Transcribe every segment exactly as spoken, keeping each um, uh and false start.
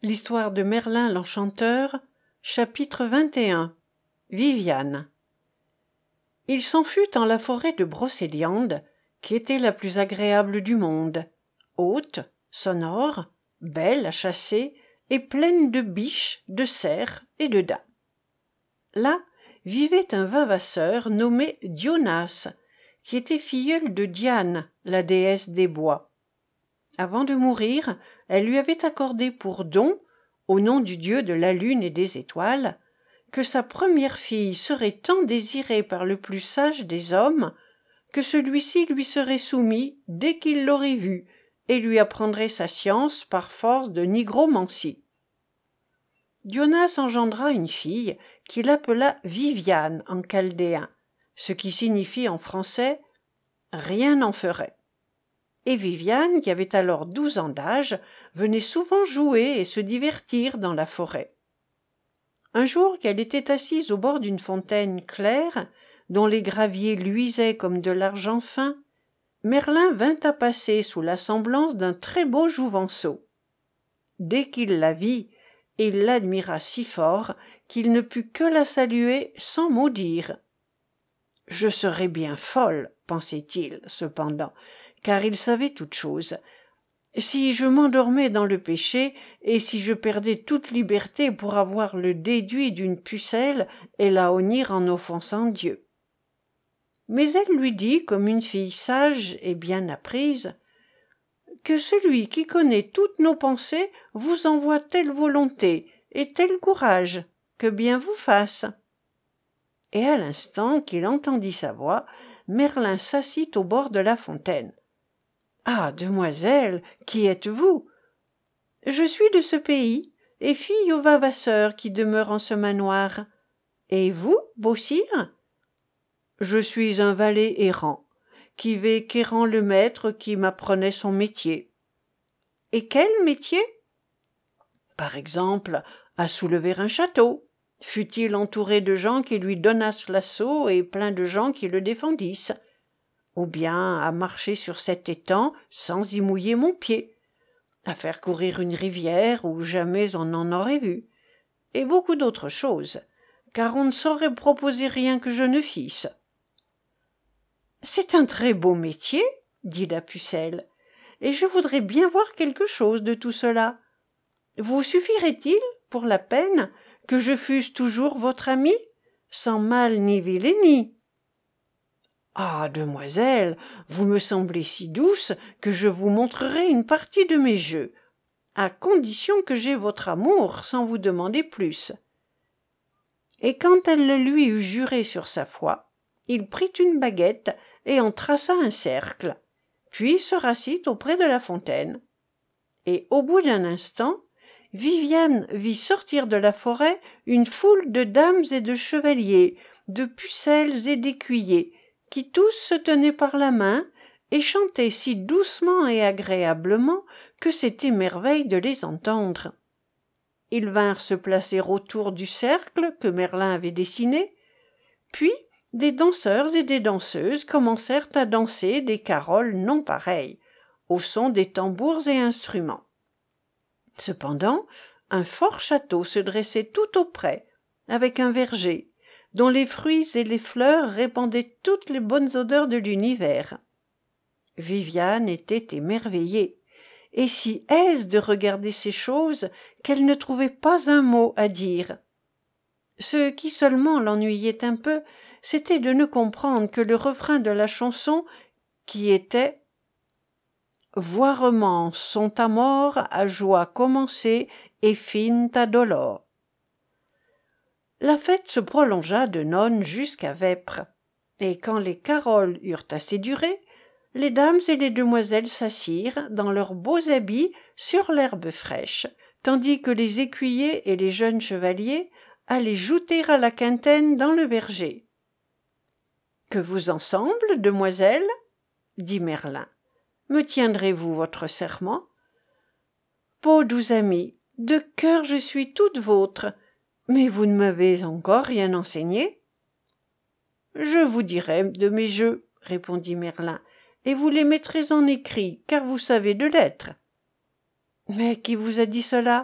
L'histoire de Merlin l'Enchanteur, chapitre vingt et un. Viviane. Il s'en fut en la forêt de Brocéliande, qui était la plus agréable du monde, haute, sonore, belle à chasser, et pleine de biches, de cerfs et de daims. Là vivait un vavasseur nommé Dionas, qui était filleul de Diane, la déesse des bois. Avant de mourir, elle lui avait accordé pour don, au nom du dieu de la lune et des étoiles, que sa première fille serait tant désirée par le plus sage des hommes, que celui-ci lui serait soumis dès qu'il l'aurait vue, et lui apprendrait sa science par force de nigromancie. Dionas engendra une fille qu'il appela Viviane en chaldéen, ce qui signifie en français « rien n'en ferait ». Et Viviane, qui avait alors douze ans d'âge, venait souvent jouer et se divertir dans la forêt. Un jour qu'elle était assise au bord d'une fontaine claire, dont les graviers luisaient comme de l'argent fin, Merlin vint à passer sous la semblance d'un très beau jouvenceau. Dès qu'il la vit, il l'admira si fort qu'il ne put que la saluer sans mot dire. « Je serais bien folle, pensait-il, cependant, car il savait toute chose, si je m'endormais dans le péché et si je perdais toute liberté pour avoir le déduit d'une pucelle et la honnir en offensant Dieu. » Mais elle lui dit, comme une fille sage et bien apprise, « que celui qui connaît toutes nos pensées vous envoie telle volonté et tel courage, que bien vous fasse. » Et à l'instant qu'il entendit sa voix, Merlin s'assit au bord de la fontaine. « Ah, demoiselle, qui êtes-vous ? » ?»« Je suis de ce pays, et fille au vavasseur qui demeure en ce manoir. Et vous, beau sire ? » ?»« Je suis un valet errant, qui vais quérant le maître qui m'apprenait son métier. »« Et quel métier ? » ?»« Par exemple, à soulever un château, fût-il entouré de gens qui lui donnassent l'assaut et plein de gens qui le défendissent. Ou bien à marcher sur cet étang sans y mouiller mon pied, à faire courir une rivière où jamais on n'en aurait vu, et beaucoup d'autres choses, car on ne saurait proposer rien que je ne fisse. »« C'est un très beau métier, dit la pucelle, et je voudrais bien voir quelque chose de tout cela. Vous suffirait-il, pour la peine, que je fusse toujours votre amie, sans mal ni vilainie ? » ?»« Ah, demoiselle, vous me semblez si douce que je vous montrerai une partie de mes jeux, à condition que j'aie votre amour sans vous demander plus. » Et quand elle le lui eut juré sur sa foi, il prit une baguette et en traça un cercle, puis se rassit auprès de la fontaine. Et au bout d'un instant, Viviane vit sortir de la forêt une foule de dames et de chevaliers, de pucelles et d'écuyers, qui tous se tenaient par la main et chantaient si doucement et agréablement que c'était merveille de les entendre. Ils vinrent se placer autour du cercle que Merlin avait dessiné, puis des danseurs et des danseuses commencèrent à danser des caroles non pareilles, au son des tambours et instruments. Cependant, un fort château se dressait tout auprès, avec un verger, dont les fruits et les fleurs répandaient toutes les bonnes odeurs de l'univers. Viviane était émerveillée, et si aise de regarder ces choses qu'elle ne trouvait pas un mot à dire. Ce qui seulement l'ennuyait un peu, c'était de ne comprendre que le refrain de la chanson, qui était « Voirement sont ta mort à joie commencée et fine ta dolore. » La fête se prolongea de nonnes jusqu'à vêpres, et quand les caroles eurent assez duré, les dames et les demoiselles s'assirent, dans leurs beaux habits, sur l'herbe fraîche, tandis que les écuyers et les jeunes chevaliers allaient jouter à la quintaine dans le verger. « Que vous en semble, demoiselle ? » dit Merlin. « Me tiendrez-vous votre serment ? » ?»« Ô doux amie, de cœur je suis toute vôtre, mais vous ne m'avez encore rien enseigné. »« Je vous dirai de mes jeux, répondit Merlin, et vous les mettrez en écrit, car vous savez de lettres. »« Mais qui vous a dit cela ? »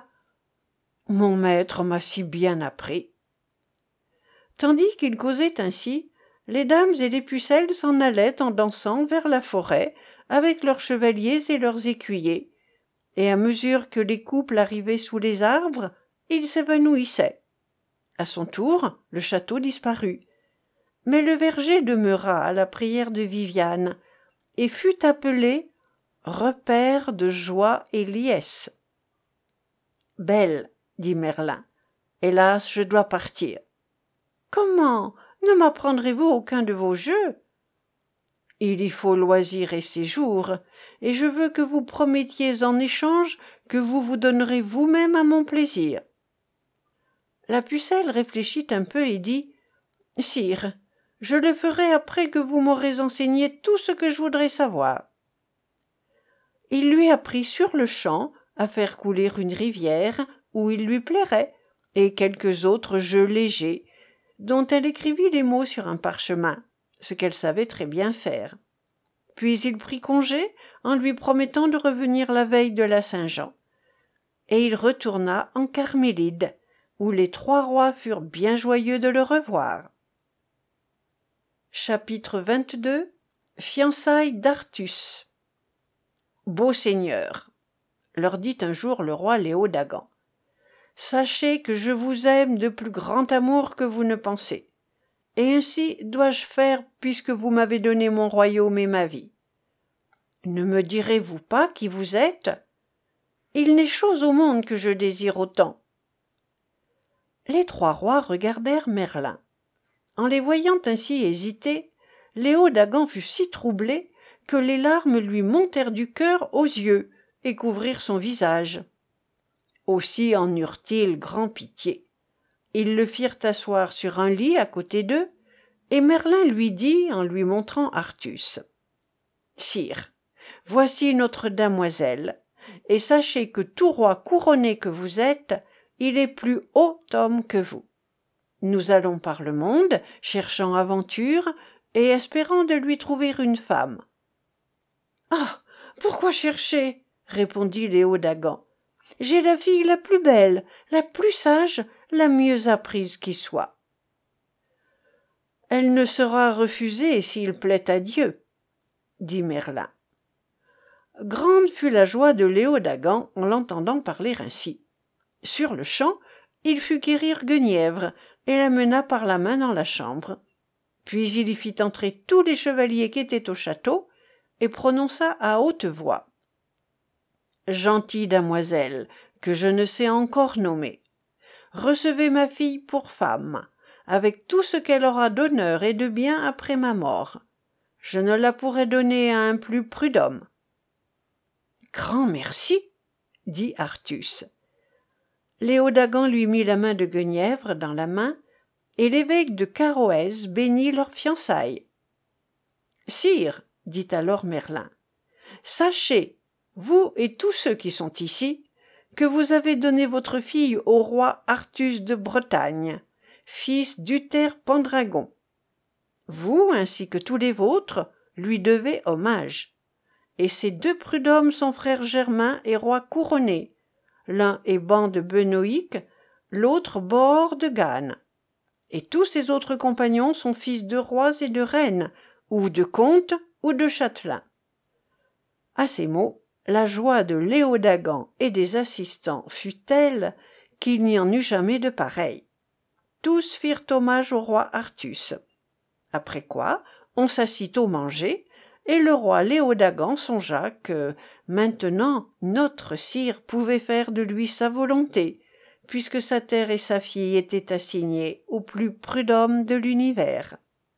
Mon maître m'a si bien appris. » Tandis qu'ils causaient ainsi, les dames et les pucelles s'en allaient en dansant vers la forêt avec leurs chevaliers et leurs écuyers, et à mesure que les couples arrivaient sous les arbres, ils s'évanouissaient. À son tour, le château disparut. Mais le verger demeura à la prière de Viviane et fut appelé repaire de joie et liesse. « Belle, dit Merlin, hélas, je dois partir. »« Comment? Ne m'apprendrez-vous aucun de vos jeux ?»« Il y faut loisir et séjour, et je veux que vous promettiez en échange que vous vous donnerez vous-même à mon plaisir. » La pucelle réfléchit un peu et dit « Sire, je le ferai après que vous m'aurez enseigné tout ce que je voudrais savoir. » Il lui apprit sur-le-champ à faire couler une rivière où il lui plairait, et quelques autres jeux légers, dont elle écrivit les mots sur un parchemin, ce qu'elle savait très bien faire. Puis il prit congé en lui promettant de revenir la veille de la Saint-Jean. Et il retourna en Carmélide, où les trois rois furent bien joyeux de le revoir. Chapitre vingt-deux. Fiançailles d'Artus. « Beau seigneur, leur dit un jour le roi Léodagan, sachez que je vous aime de plus grand amour que vous ne pensez, et ainsi dois-je faire puisque vous m'avez donné mon royaume et ma vie. Ne me direz-vous pas qui vous êtes? Il n'est chose au monde que je désire autant. » Les trois rois regardèrent Merlin. En les voyant ainsi hésiter, Léodagan fut si troublé que les larmes lui montèrent du cœur aux yeux et couvrirent son visage. Aussi en eurent-ils grand pitié. Ils le firent asseoir sur un lit à côté d'eux, et Merlin lui dit en lui montrant Artus. « Sire, voici notre damoiselle, et sachez que tout roi couronné que vous êtes, il est plus haut homme que vous. Nous allons par le monde, cherchant aventure, et espérant de lui trouver une femme. »« Ah, pourquoi chercher ?» répondit Léodagan. « J'ai la fille la plus belle, la plus sage, la mieux apprise qui soit. »« Elle ne sera refusée s'il plaît à Dieu, » dit Merlin. Grande fut la joie de Léodagan en l'entendant parler ainsi. Sur-le-champ, il fut quérir Guenièvre et la mena par la main dans la chambre. Puis il y fit entrer tous les chevaliers qui étaient au château et prononça à haute voix. « Gentille damoiselle, que je ne sais encore nommer, recevez ma fille pour femme, avec tout ce qu'elle aura d'honneur et de bien après ma mort. Je ne la pourrai donner à un plus prud'homme. »« Grand merci, » dit Artus. Léodagan lui mit la main de Guenièvre dans la main, et l'évêque de Caroès bénit leurs fiançailles. « Sire, dit alors Merlin, sachez, vous et tous ceux qui sont ici, que vous avez donné votre fille au roi Artus de Bretagne, fils d'Uther Pendragon. Vous, ainsi que tous les vôtres, lui devez hommage. Et ces deux prud'hommes sont frères germains et rois couronnés. L'un est ban de Benoïc, l'autre Bohor de Gane. Et tous ses autres compagnons sont fils de rois et de reines, ou de comtes ou de châtelains. » À ces mots, la joie de Léodagan et des assistants fut telle qu'il n'y en eut jamais de pareille. Tous firent hommage au roi Artus. Après quoi, on s'assit au manger, et le roi Léodagan songea que, maintenant, notre sire pouvait faire de lui sa volonté, puisque sa terre et sa fille étaient assignées au plus prud'homme de l'univers.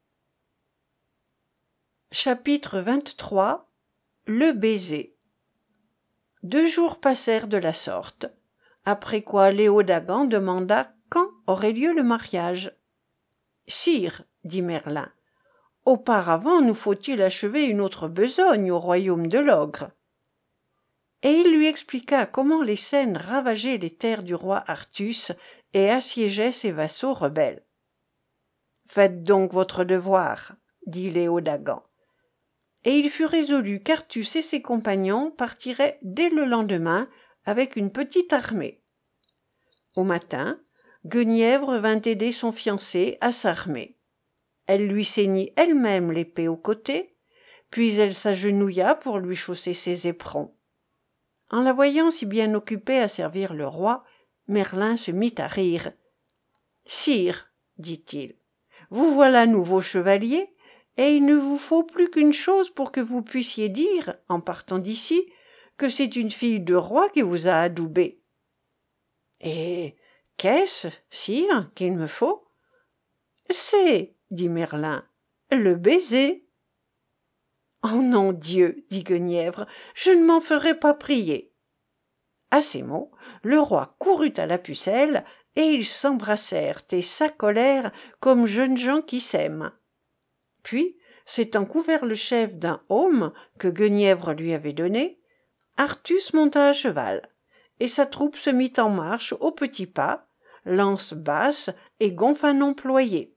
Chapitre vingt-trois. Le baiser. Deux jours passèrent de la sorte, après quoi Léodagan demanda quand aurait lieu le mariage. « Sire, dit Merlin, auparavant nous faut-il achever une autre besogne au royaume de l'ogre. » Et il lui expliqua comment les Cènes ravageaient les terres du roi Artus et assiégeaient ses vassaux rebelles. « Faites donc votre devoir, dit Léodagan. Et il fut résolu qu'Artus et ses compagnons partiraient dès le lendemain avec une petite armée. Au matin, Guenièvre vint aider son fiancé à s'armer. Elle lui ceignit elle-même l'épée au côté, puis elle s'agenouilla pour lui chausser ses éperons. En la voyant si bien occupée à servir le roi, Merlin se mit à rire. « Sire, dit-il, vous voilà nouveau chevalier, et il ne vous faut plus qu'une chose pour que vous puissiez dire, en partant d'ici, que c'est une fille de roi qui vous a adoubé. »« Et qu'est-ce, sire, qu'il me faut ?»« C'est, dit Merlin, le baiser. »« Oh non, Dieu, dit Guenièvre, je ne m'en ferai pas prier. » À ces mots, le roi courut à la pucelle, et ils s'embrassèrent et s'accolèrent comme jeunes gens qui s'aiment. Puis, s'étant couvert le chef d'un aume que Guenièvre lui avait donné, Artus monta à cheval, et sa troupe se mit en marche au petit pas, lance basse et gonfanon ployé.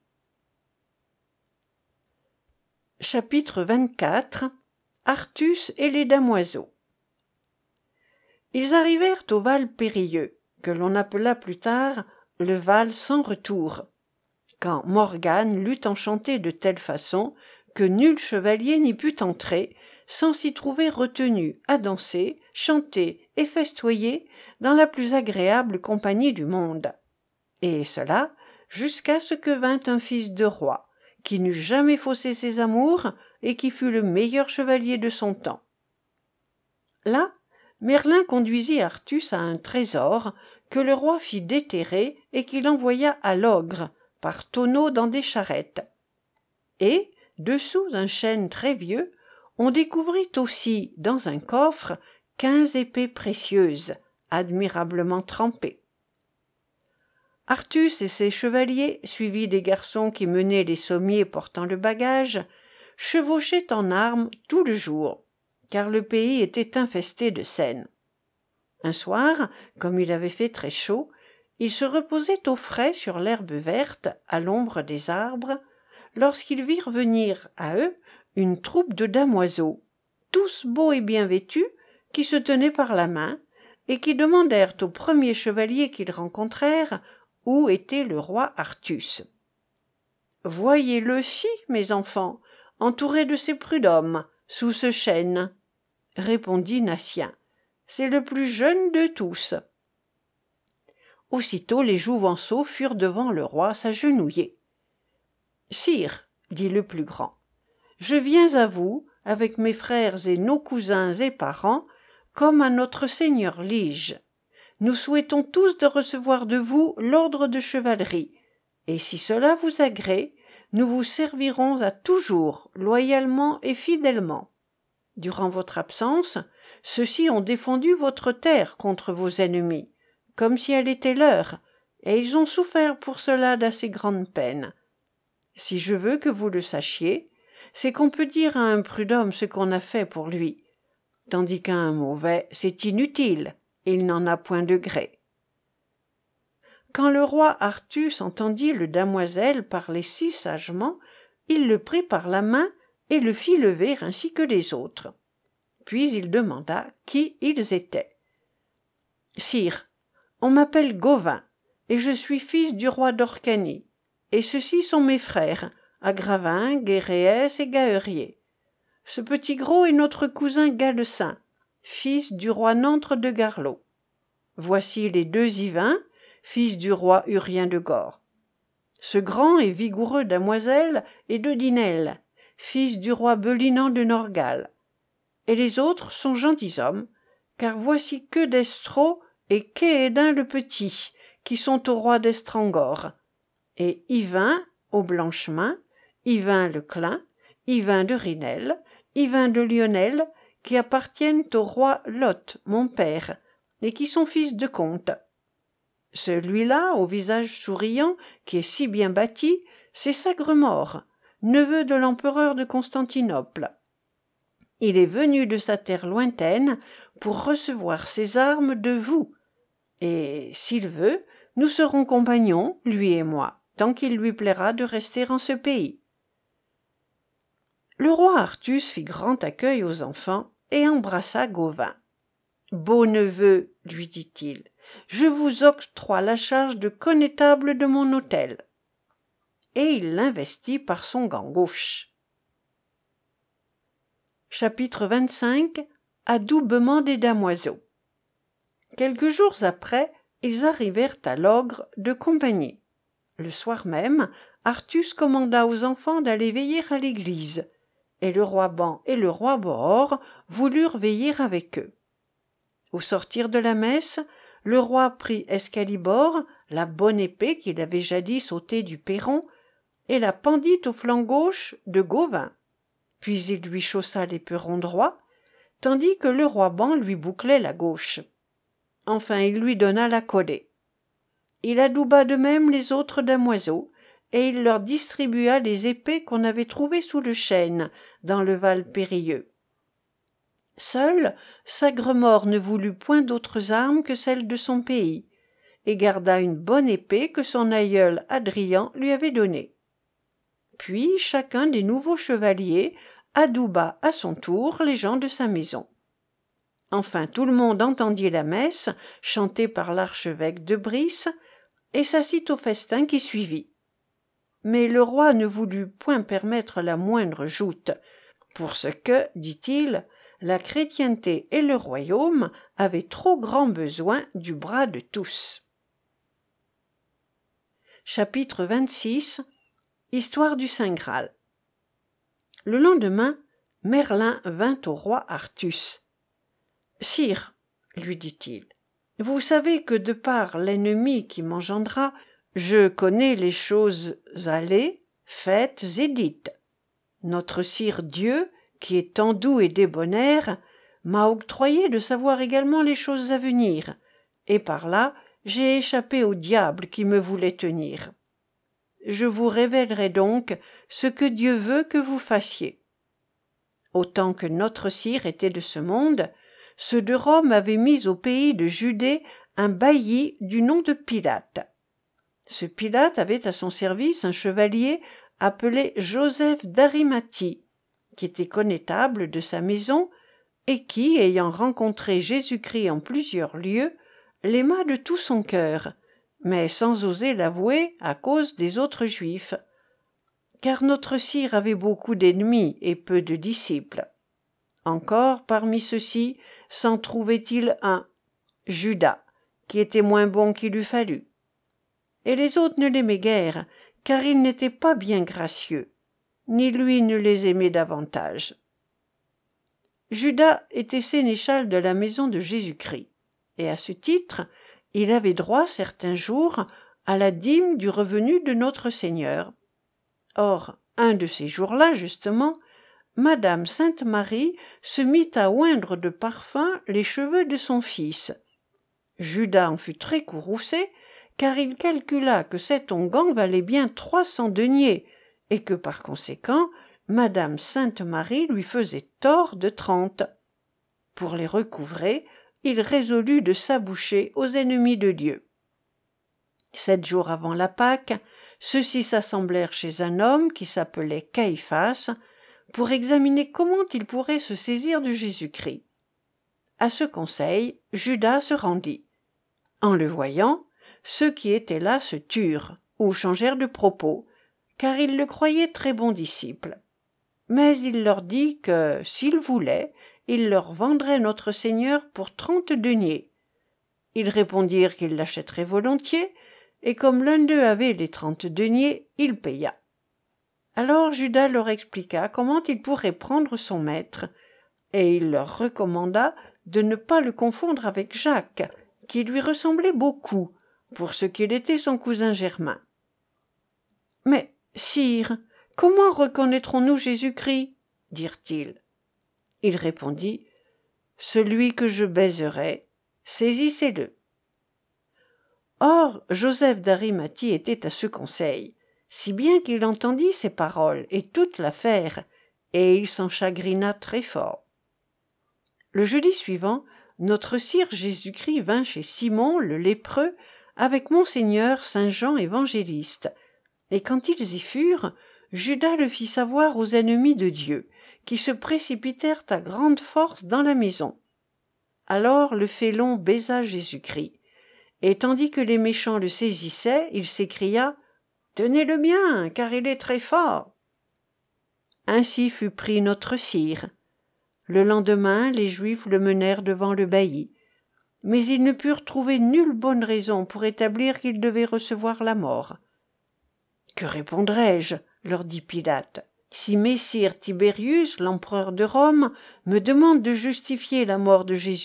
Chapitre vingt-quatre. Artus et les damoiseaux. Ils arrivèrent au Val Périlleux, que l'on appela plus tard le Val sans retour, quand Morgane l'eut enchanté de telle façon que nul chevalier n'y put entrer sans s'y trouver retenu à danser, chanter et festoyer dans la plus agréable compagnie du monde. Et cela jusqu'à ce que vint un fils de roi, qui n'eût jamais faussé ses amours et qui fut le meilleur chevalier de son temps. Là, Merlin conduisit Artus à un trésor que le roi fit déterrer et qu'il envoya à l'ogre, par tonneaux dans des charrettes. Et, dessous un chêne très vieux, on découvrit aussi, dans un coffre, quinze épées précieuses, admirablement trempées. Artus et ses chevaliers, suivis des garçons qui menaient les sommiers portant le bagage, chevauchaient en armes tout le jour, car le pays était infesté de cènes. Un soir, comme il avait fait très chaud, ils se reposaient au frais sur l'herbe verte, à l'ombre des arbres, lorsqu'ils virent venir à eux une troupe de damoiseaux, tous beaux et bien vêtus, qui se tenaient par la main, et qui demandèrent au premier chevalier qu'ils rencontrèrent où était le roi Artus. « Voyez-le-ci, mes enfants, entouré de ses prud'hommes, sous ce chêne, » répondit Natien. « C'est le plus jeune de tous. » Aussitôt les jouvenceaux furent devant le roi s'agenouiller. « Sire, dit le plus grand, je viens à vous, avec mes frères et nos cousins et parents, comme à notre seigneur Lige. Nous souhaitons tous de recevoir de vous l'ordre de chevalerie, et si cela vous agrée, nous vous servirons à toujours, loyalement et fidèlement. Durant votre absence, ceux-ci ont défendu votre terre contre vos ennemis, comme si elle était leur, et ils ont souffert pour cela d'assez grandes peines. Si je veux que vous le sachiez, c'est qu'on peut dire à un prud'homme ce qu'on a fait pour lui, tandis qu'à un mauvais, c'est inutile, et il n'en a point de gré. » Quand le roi Artus entendit le damoiselle parler si sagement, il le prit par la main et le fit lever ainsi que les autres. Puis il demanda qui ils étaient. « Sire, on m'appelle Gauvin, et je suis fils du roi d'Orcanie, et ceux-ci sont mes frères, Agravin, Guéréès et Gaërier. Ce petit gros est notre cousin Gallecin, fils du roi Nantre de Garlot. Voici les deux Yvains, fils du roi Urien de Gore. Ce grand et vigoureux damoiselle est Dodinel, fils du roi Belinan de Norgal. Et les autres sont gentilshommes, car voici que d'Estro et Quéhédin le Petit, qui sont au roi d'Estrangor, et Yvain au Blanchemin, Yvain le Clin, Yvain de Rinel, Yvain de Lionel, qui appartiennent au roi Lot, mon père, et qui sont fils de comte. Celui-là, au visage souriant, qui est si bien bâti, c'est Sagremort, neveu de l'empereur de Constantinople. Il est venu de sa terre lointaine pour recevoir ses armes de vous, et, s'il veut, nous serons compagnons, lui et moi, tant qu'il lui plaira de rester en ce pays. » Le roi Artus fit grand accueil aux enfants et embrassa Gauvin. « Beau neveu, lui dit-il, je vous octroie la charge de connétable de mon hôtel. » Et il l'investit par son gant gauche. Chapitre vingt-cinq. Adoubement des damoiseaux. Quelques jours après, ils arrivèrent à l'ogre de compagnie. Le soir même, Artus commanda aux enfants d'aller veiller à l'église, et le roi Ban et le roi Bohor voulurent veiller avec eux. Au sortir de la messe, le roi prit Excalibor, la bonne épée qu'il avait jadis ôtée du perron, et la pendit au flanc gauche de Gauvin. Puis il lui chaussa l'éperon droit, tandis que le roi Ban lui bouclait la gauche. Enfin il lui donna la collée. Il adouba de même les autres damoiseaux, et il leur distribua les épées qu'on avait trouvées sous le chêne, dans le val périlleux. Seul, Sagremort ne voulut point d'autres armes que celles de son pays, et garda une bonne épée que son aïeul Adrian lui avait donnée. Puis chacun des nouveaux chevaliers adouba à son tour les gens de sa maison. Enfin tout le monde entendit la messe, chantée par l'archevêque de Brice, et s'assit au festin qui suivit. Mais le roi ne voulut point permettre la moindre joute, pour ce que, dit-il, la chrétienté et le royaume avaient trop grand besoin du bras de tous. Chapitre vingt-six. Histoire du Saint Graal. Le lendemain, Merlin vint au roi Artus. « Sire, lui dit-il, vous savez que de par l'ennemi qui m'engendra, je connais les choses allées, faites et dites. Notre sire Dieu, qui est tant doux et débonnaire, m'a octroyé de savoir également les choses à venir, et par là j'ai échappé au diable qui me voulait tenir. Je vous révélerai donc ce que Dieu veut que vous fassiez. Autant que notre sire était de ce monde, ceux de Rome avaient mis au pays de Judée un bailli du nom de Pilate. Ce Pilate avait à son service un chevalier appelé Joseph d'Arimathie, qui était connétable de sa maison et qui, ayant rencontré Jésus-Christ en plusieurs lieux, l'aima de tout son cœur, mais sans oser l'avouer à cause des autres Juifs, car notre sire avait beaucoup d'ennemis et peu de disciples. Encore, parmi ceux-ci, s'en trouvait-il un, Judas, qui était moins bon qu'il eût fallu. Et les autres ne l'aimaient guère, car il n'était pas bien gracieux, ni lui ne les aimait davantage. Judas était sénéchal de la maison de Jésus-Christ, et à ce titre, il avait droit certains jours à la dîme du revenu de notre Seigneur. Or, un de ces jours-là, justement, Madame Sainte-Marie se mit à oindre de parfum les cheveux de son fils. Judas en fut très courroucé, car il calcula que cet onguent valait bien trois cents deniers, et que par conséquent, Madame Sainte-Marie lui faisait tort de trente. Pour les recouvrer, il résolut de s'aboucher aux ennemis de Dieu. Sept jours avant la Pâque, ceux-ci s'assemblèrent chez un homme qui s'appelait Caïphas, pour examiner comment ils pourraient se saisir de Jésus-Christ. À ce conseil, Judas se rendit. En le voyant, ceux qui étaient là se turent, ou changèrent de propos, car ils le croyaient très bon disciple. Mais il leur dit que, s'ils voulaient, il leur vendrait notre Seigneur pour trente deniers. Ils répondirent qu'ils l'achèteraient volontiers, et comme l'un d'eux avait les trente deniers, il paya. Alors Judas leur expliqua comment il pourrait prendre son maître, et il leur recommanda de ne pas le confondre avec Jacques, qui lui ressemblait beaucoup, pour ce qu'il était son cousin germain. « Mais, sire, comment reconnaîtrons-nous Jésus-Christ » dirent-ils. Il répondit, « Celui que je baiserai, saisissez-le. » Or, Joseph d'Arimathie était à ce conseil, si bien qu'il entendit ces paroles et toute l'affaire, et il s'en chagrina très fort. Le jeudi suivant, notre sire Jésus-Christ vint chez Simon le lépreux avec monseigneur Saint Jean évangéliste, et quand ils y furent, Judas le fit savoir aux ennemis de Dieu, qui se précipitèrent à grande force dans la maison. Alors le félon baisa Jésus-Christ, et tandis que les méchants le saisissaient, il s'écria « Tenez-le bien, car il est très fort !» Ainsi fut pris notre sire. Le lendemain, les Juifs le menèrent devant le bailli. Mais ils ne purent trouver nulle bonne raison pour établir qu'il devait recevoir la mort. « Que répondrai-je » leur dit Pilate, « si messire Tibérius, l'empereur de Rome, me demande de justifier la mort de Jésus ?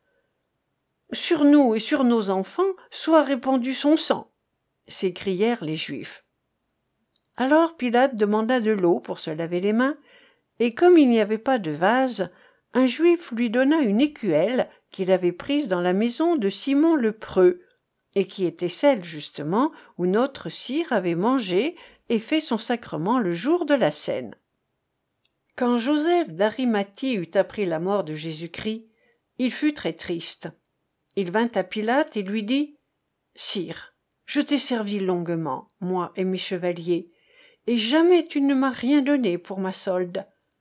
Sur nous et sur nos enfants soit répandu son sang !» s'écrièrent les Juifs. Alors Pilate demanda de l'eau pour se laver les mains, et comme il n'y avait pas de vase, un Juif lui donna une écuelle qu'il avait prise dans la maison de Simon le Preux, et qui était celle justement où notre sire avait mangé et fait son sacrement le jour de la scène. Quand Joseph d'Arimathie eut appris la mort de Jésus-Christ, il fut très triste. Il vint à Pilate et lui dit « Sire, je t'ai servi longuement, moi et mes chevaliers, et jamais tu ne m'as rien donné pour ma solde.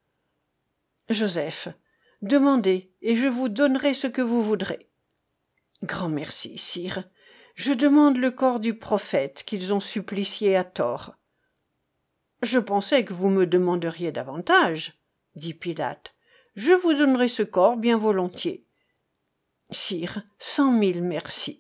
Joseph, demandez, et je vous donnerai ce que vous voudrez. Grand merci, sire. Je demande le corps du prophète qu'ils ont supplicié à tort. Je pensais que vous me demanderiez davantage, dit Pilate. Je vous donnerai ce corps bien volontiers. Sire, cent mille merci.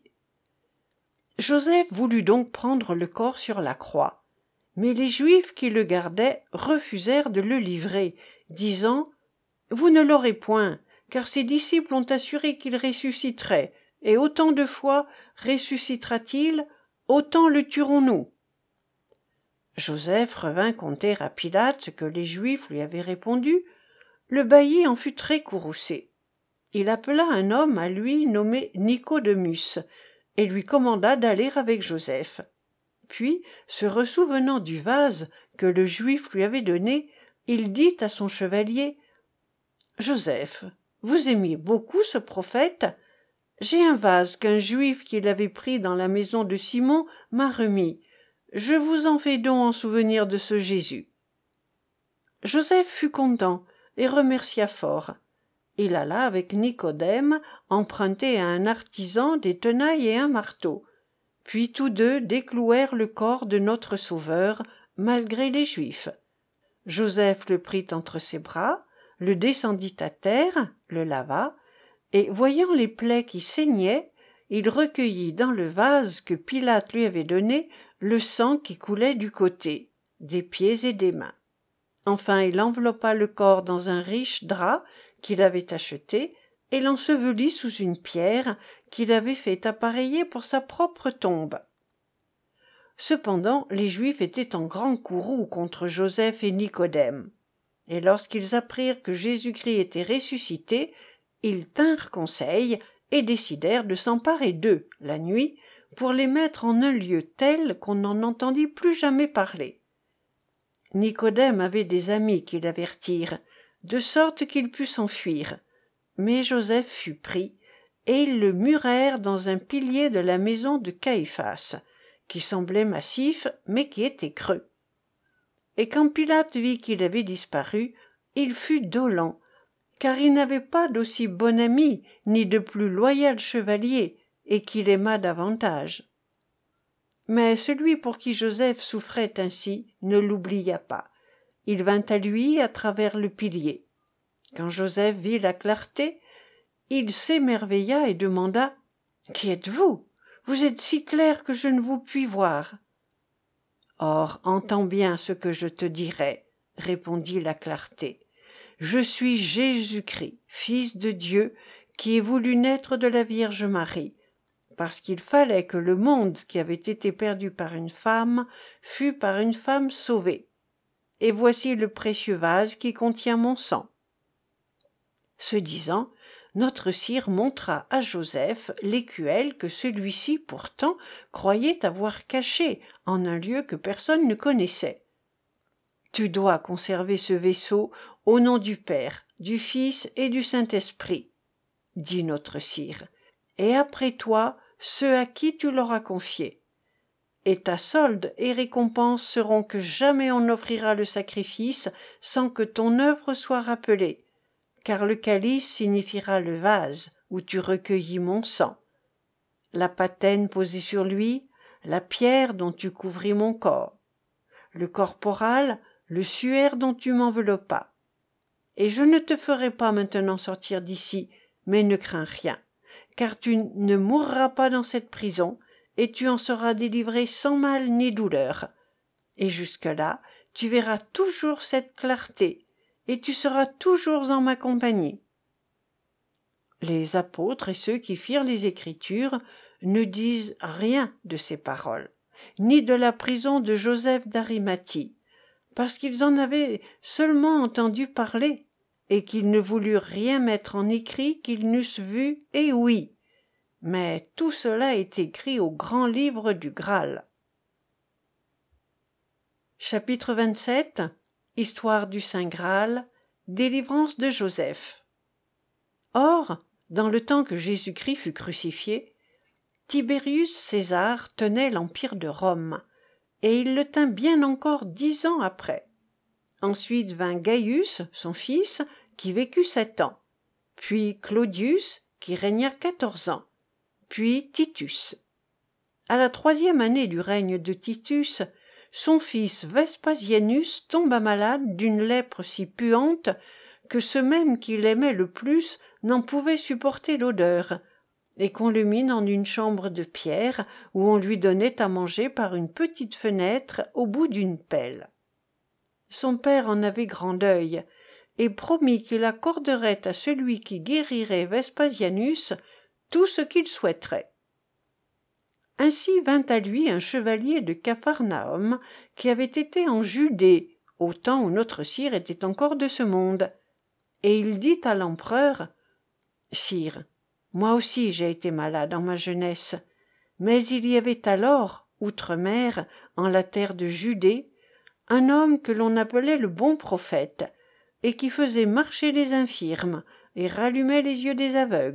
Joseph voulut donc prendre le corps sur la croix, mais les Juifs qui le gardaient refusèrent de le livrer, disant « Vous ne l'aurez point, car ses disciples ont assuré qu'il ressusciterait, et autant de fois ressuscitera-t-il, autant le tuerons-nous. » Joseph revint conter à Pilate ce que les Juifs lui avaient répondu. Le bailli en fut très courroucé. Il appela un homme à lui nommé Nicodemus, et lui commanda d'aller avec Joseph. Puis, se ressouvenant du vase que le Juif lui avait donné, il dit à son chevalier « Joseph, vous aimiez beaucoup ce prophète ? J'ai un vase qu'un Juif qui l'avait pris dans la maison de Simon m'a remis. Je vous en fais don en souvenir de ce Jésus. » Joseph fut content et remercia fort. Il alla avec Nicodème emprunter à un artisan des tenailles et un marteau. Puis tous deux déclouèrent le corps de notre Sauveur, malgré les Juifs. Joseph le prit entre ses bras, le descendit à terre, le lava, et voyant les plaies qui saignaient, il recueillit dans le vase que Pilate lui avait donné le sang qui coulait du côté, des pieds et des mains. Enfin il enveloppa le corps dans un riche drap qu'il avait acheté et l'ensevelit sous une pierre qu'il avait fait appareiller pour sa propre tombe. Cependant les Juifs étaient en grand courroux contre Joseph et Nicodème, et lorsqu'ils apprirent que Jésus-Christ était ressuscité, ils tinrent conseil et décidèrent de s'emparer d'eux, la nuit, pour les mettre en un lieu tel qu'on n'en entendit plus jamais parler. Nicodème avait des amis qui l'avertirent, de sorte qu'il put s'enfuir. Mais Joseph fut pris, et ils le murèrent dans un pilier de la maison de Caïphas, qui semblait massif, mais qui était creux. Et quand Pilate vit qu'il avait disparu, il fut dolent, car il n'avait pas d'aussi bon ami, ni de plus loyal chevalier, et qu'il aima davantage. Mais celui pour qui Joseph souffrait ainsi ne l'oublia pas. Il vint à lui à travers le pilier. Quand Joseph vit la clarté, il s'émerveilla et demanda « Qui êtes-vous ? Vous êtes si clair que je ne vous puis voir. »« Or, entends bien ce que je te dirai, » répondit la clarté. « Je suis Jésus-Christ, Fils de Dieu, qui ai voulu naître de la Vierge Marie, parce qu'il fallait que le monde qui avait été perdu par une femme fût par une femme sauvé. Et voici le précieux vase qui contient mon sang. » Ce disant, notre sire montra à Joseph l'écuelle que celui-ci pourtant croyait avoir cachée en un lieu que personne ne connaissait. « Tu dois conserver ce vaisseau au nom du Père, du Fils et du Saint-Esprit, » dit notre sire, « et après toi ceux à qui tu l'auras confié. Et ta solde et récompense seront que jamais on n'offrira le sacrifice sans que ton œuvre soit rappelée, car le calice signifiera le vase où tu recueillis mon sang. la patène posée sur lui, la pierre dont tu couvris mon corps, le corporal, le suaire dont tu m'enveloppas. Et je ne te ferai pas maintenant sortir d'ici, mais ne crains rien, car tu ne mourras pas dans cette prison, et tu en seras délivré sans mal ni douleur. Et jusque-là, tu verras toujours cette clarté, et tu seras toujours en ma compagnie. » Les apôtres et ceux qui firent les Écritures ne disent rien de ces paroles, ni de la prison de Joseph d'Arimathie, parce qu'ils en avaient seulement entendu parler, et qu'ils ne voulurent rien mettre en écrit qu'ils n'eussent vu et ouï. Mais tout cela est écrit au grand livre du Graal. Chapitre vingt-sept. Histoire du Saint Graal, délivrance de Joseph. Or, dans le temps que Jésus-Christ fut crucifié, Tibérius César tenait l'empire de Rome, et il le tint bien encore dix ans après. Ensuite vint Gaius, son fils, qui vécut sept ans, puis Claudius, qui régna quatorze ans, puis Titus. À la troisième année du règne de Titus, son fils Vespasianus tomba malade d'une lèpre si puante que ceux mêmes qui l'aimaient le plus n'en pouvaient supporter l'odeur, et qu'on le mit dans une chambre de pierre où on lui donnait à manger par une petite fenêtre au bout d'une pelle. Son père en avait grand deuil, et promit qu'il accorderait à celui qui guérirait Vespasianus tout ce qu'il souhaiterait. Ainsi vint à lui un chevalier de Capharnaüm qui avait été en Judée, au temps où notre sire était encore de ce monde, et il dit à l'empereur: « Sire, moi aussi j'ai été malade en ma jeunesse, mais il y avait alors, outre-mer, en la terre de Judée, un homme que l'on appelait le bon prophète, et qui faisait marcher les infirmes et rallumait les yeux des aveugles. »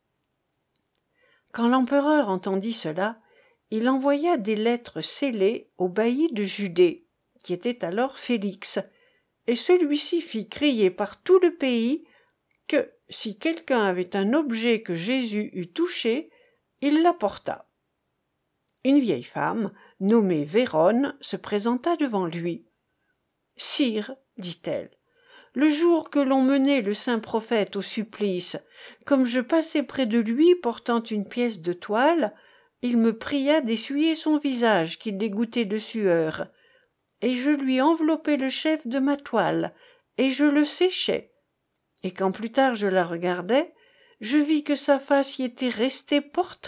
Quand l'empereur entendit cela, il envoya des lettres scellées au bailli de Judée, qui était alors Félix, et celui-ci fit crier par tout le pays que, si quelqu'un avait un objet que Jésus eût touché, il l'apportât. Une vieille femme, nommée Vérone, se présenta devant lui. « Sire, dit-elle, le jour que l'on menait le saint prophète au supplice, comme je passais près de lui portant une pièce de toile, il me pria d'essuyer son visage qui dégouttait de sueur, et je lui enveloppai le chef de ma toile, et je le séchai. Et quand plus tard je la regardai, je vis que sa face y était restée portraite. »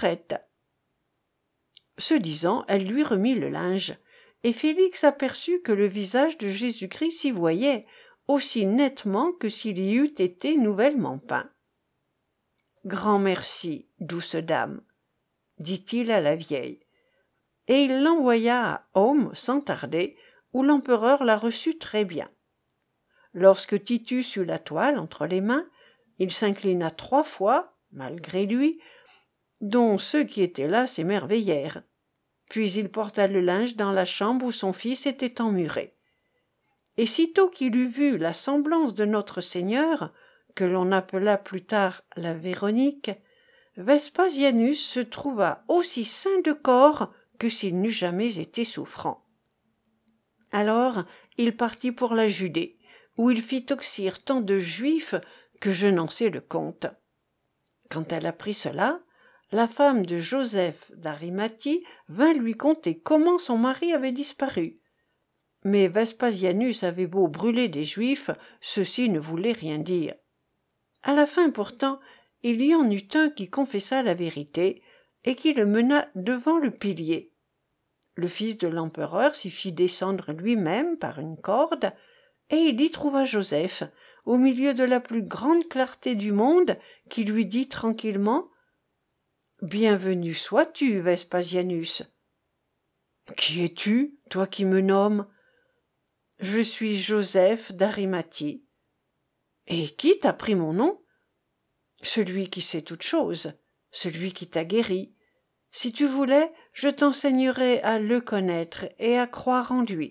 Ce disant, elle lui remit le linge, et Félix aperçut que le visage de Jésus-Christ s'y voyait, aussi nettement que s'il y eût été nouvellement peint. « Grand merci, douce dame, » dit-il à la vieille, et il l'envoya à Aume sans tarder, où l'empereur la reçut très bien. Lorsque Titus eut la toile entre les mains, il s'inclina trois fois, malgré lui, dont ceux qui étaient là s'émerveillèrent. Puis il porta le linge dans la chambre où son fils était emmuré. Et sitôt qu'il eut vu la semblance de notre Seigneur, que l'on appela plus tard la Véronique, Vespasianus se trouva aussi sain de corps que s'il n'eût jamais été souffrant. Alors il partit pour la Judée, où il fit oxyre tant de Juifs que je n'en sais le compte. Quand elle apprit cela, la femme de Joseph d'Arimathie vint lui conter comment son mari avait disparu. Mais Vespasianus avait beau brûler des Juifs, ceux-ci ne voulaient rien dire. À la fin pourtant, il y en eut un qui confessa la vérité et qui le mena devant le pilier. Le fils de l'empereur s'y fit descendre lui-même par une corde, et il y trouva Joseph, au milieu de la plus grande clarté du monde, qui lui dit tranquillement: « Bienvenu sois-tu, Vespasianus. »« Qui es-tu, toi qui me nommes ?»« Je suis Joseph d'Arimathie. »« Et qui t'a pris mon nom ?»« Celui qui sait toutes choses, celui qui t'a guéri. Si tu voulais, je t'enseignerais à le connaître et à croire en lui. »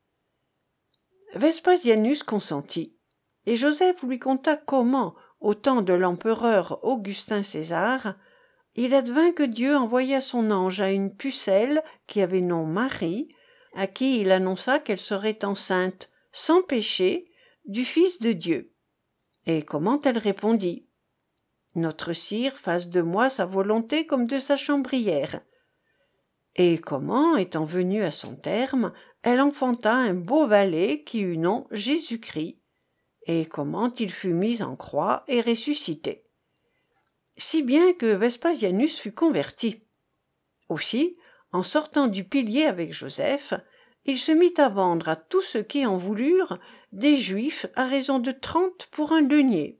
Vespasianus consentit, et Joseph lui conta comment, au temps de l'empereur Augustin César, il advint que Dieu envoya son ange à une pucelle qui avait nom Marie, à qui il annonça qu'elle serait enceinte, sans péché, du Fils de Dieu. Et comment elle répondit ? « Notre sire fasse de moi sa volonté comme de sa chambrière. » Et comment, étant venue à son terme, elle enfanta un beau valet qui eut nom Jésus-Christ, et comment il fut mis en croix et ressuscité. Si bien que Vespasianus fut converti. Aussi, en sortant du pilier avec Joseph, il se mit à vendre à tous ceux qui en voulurent des Juifs à raison de trente pour un denier.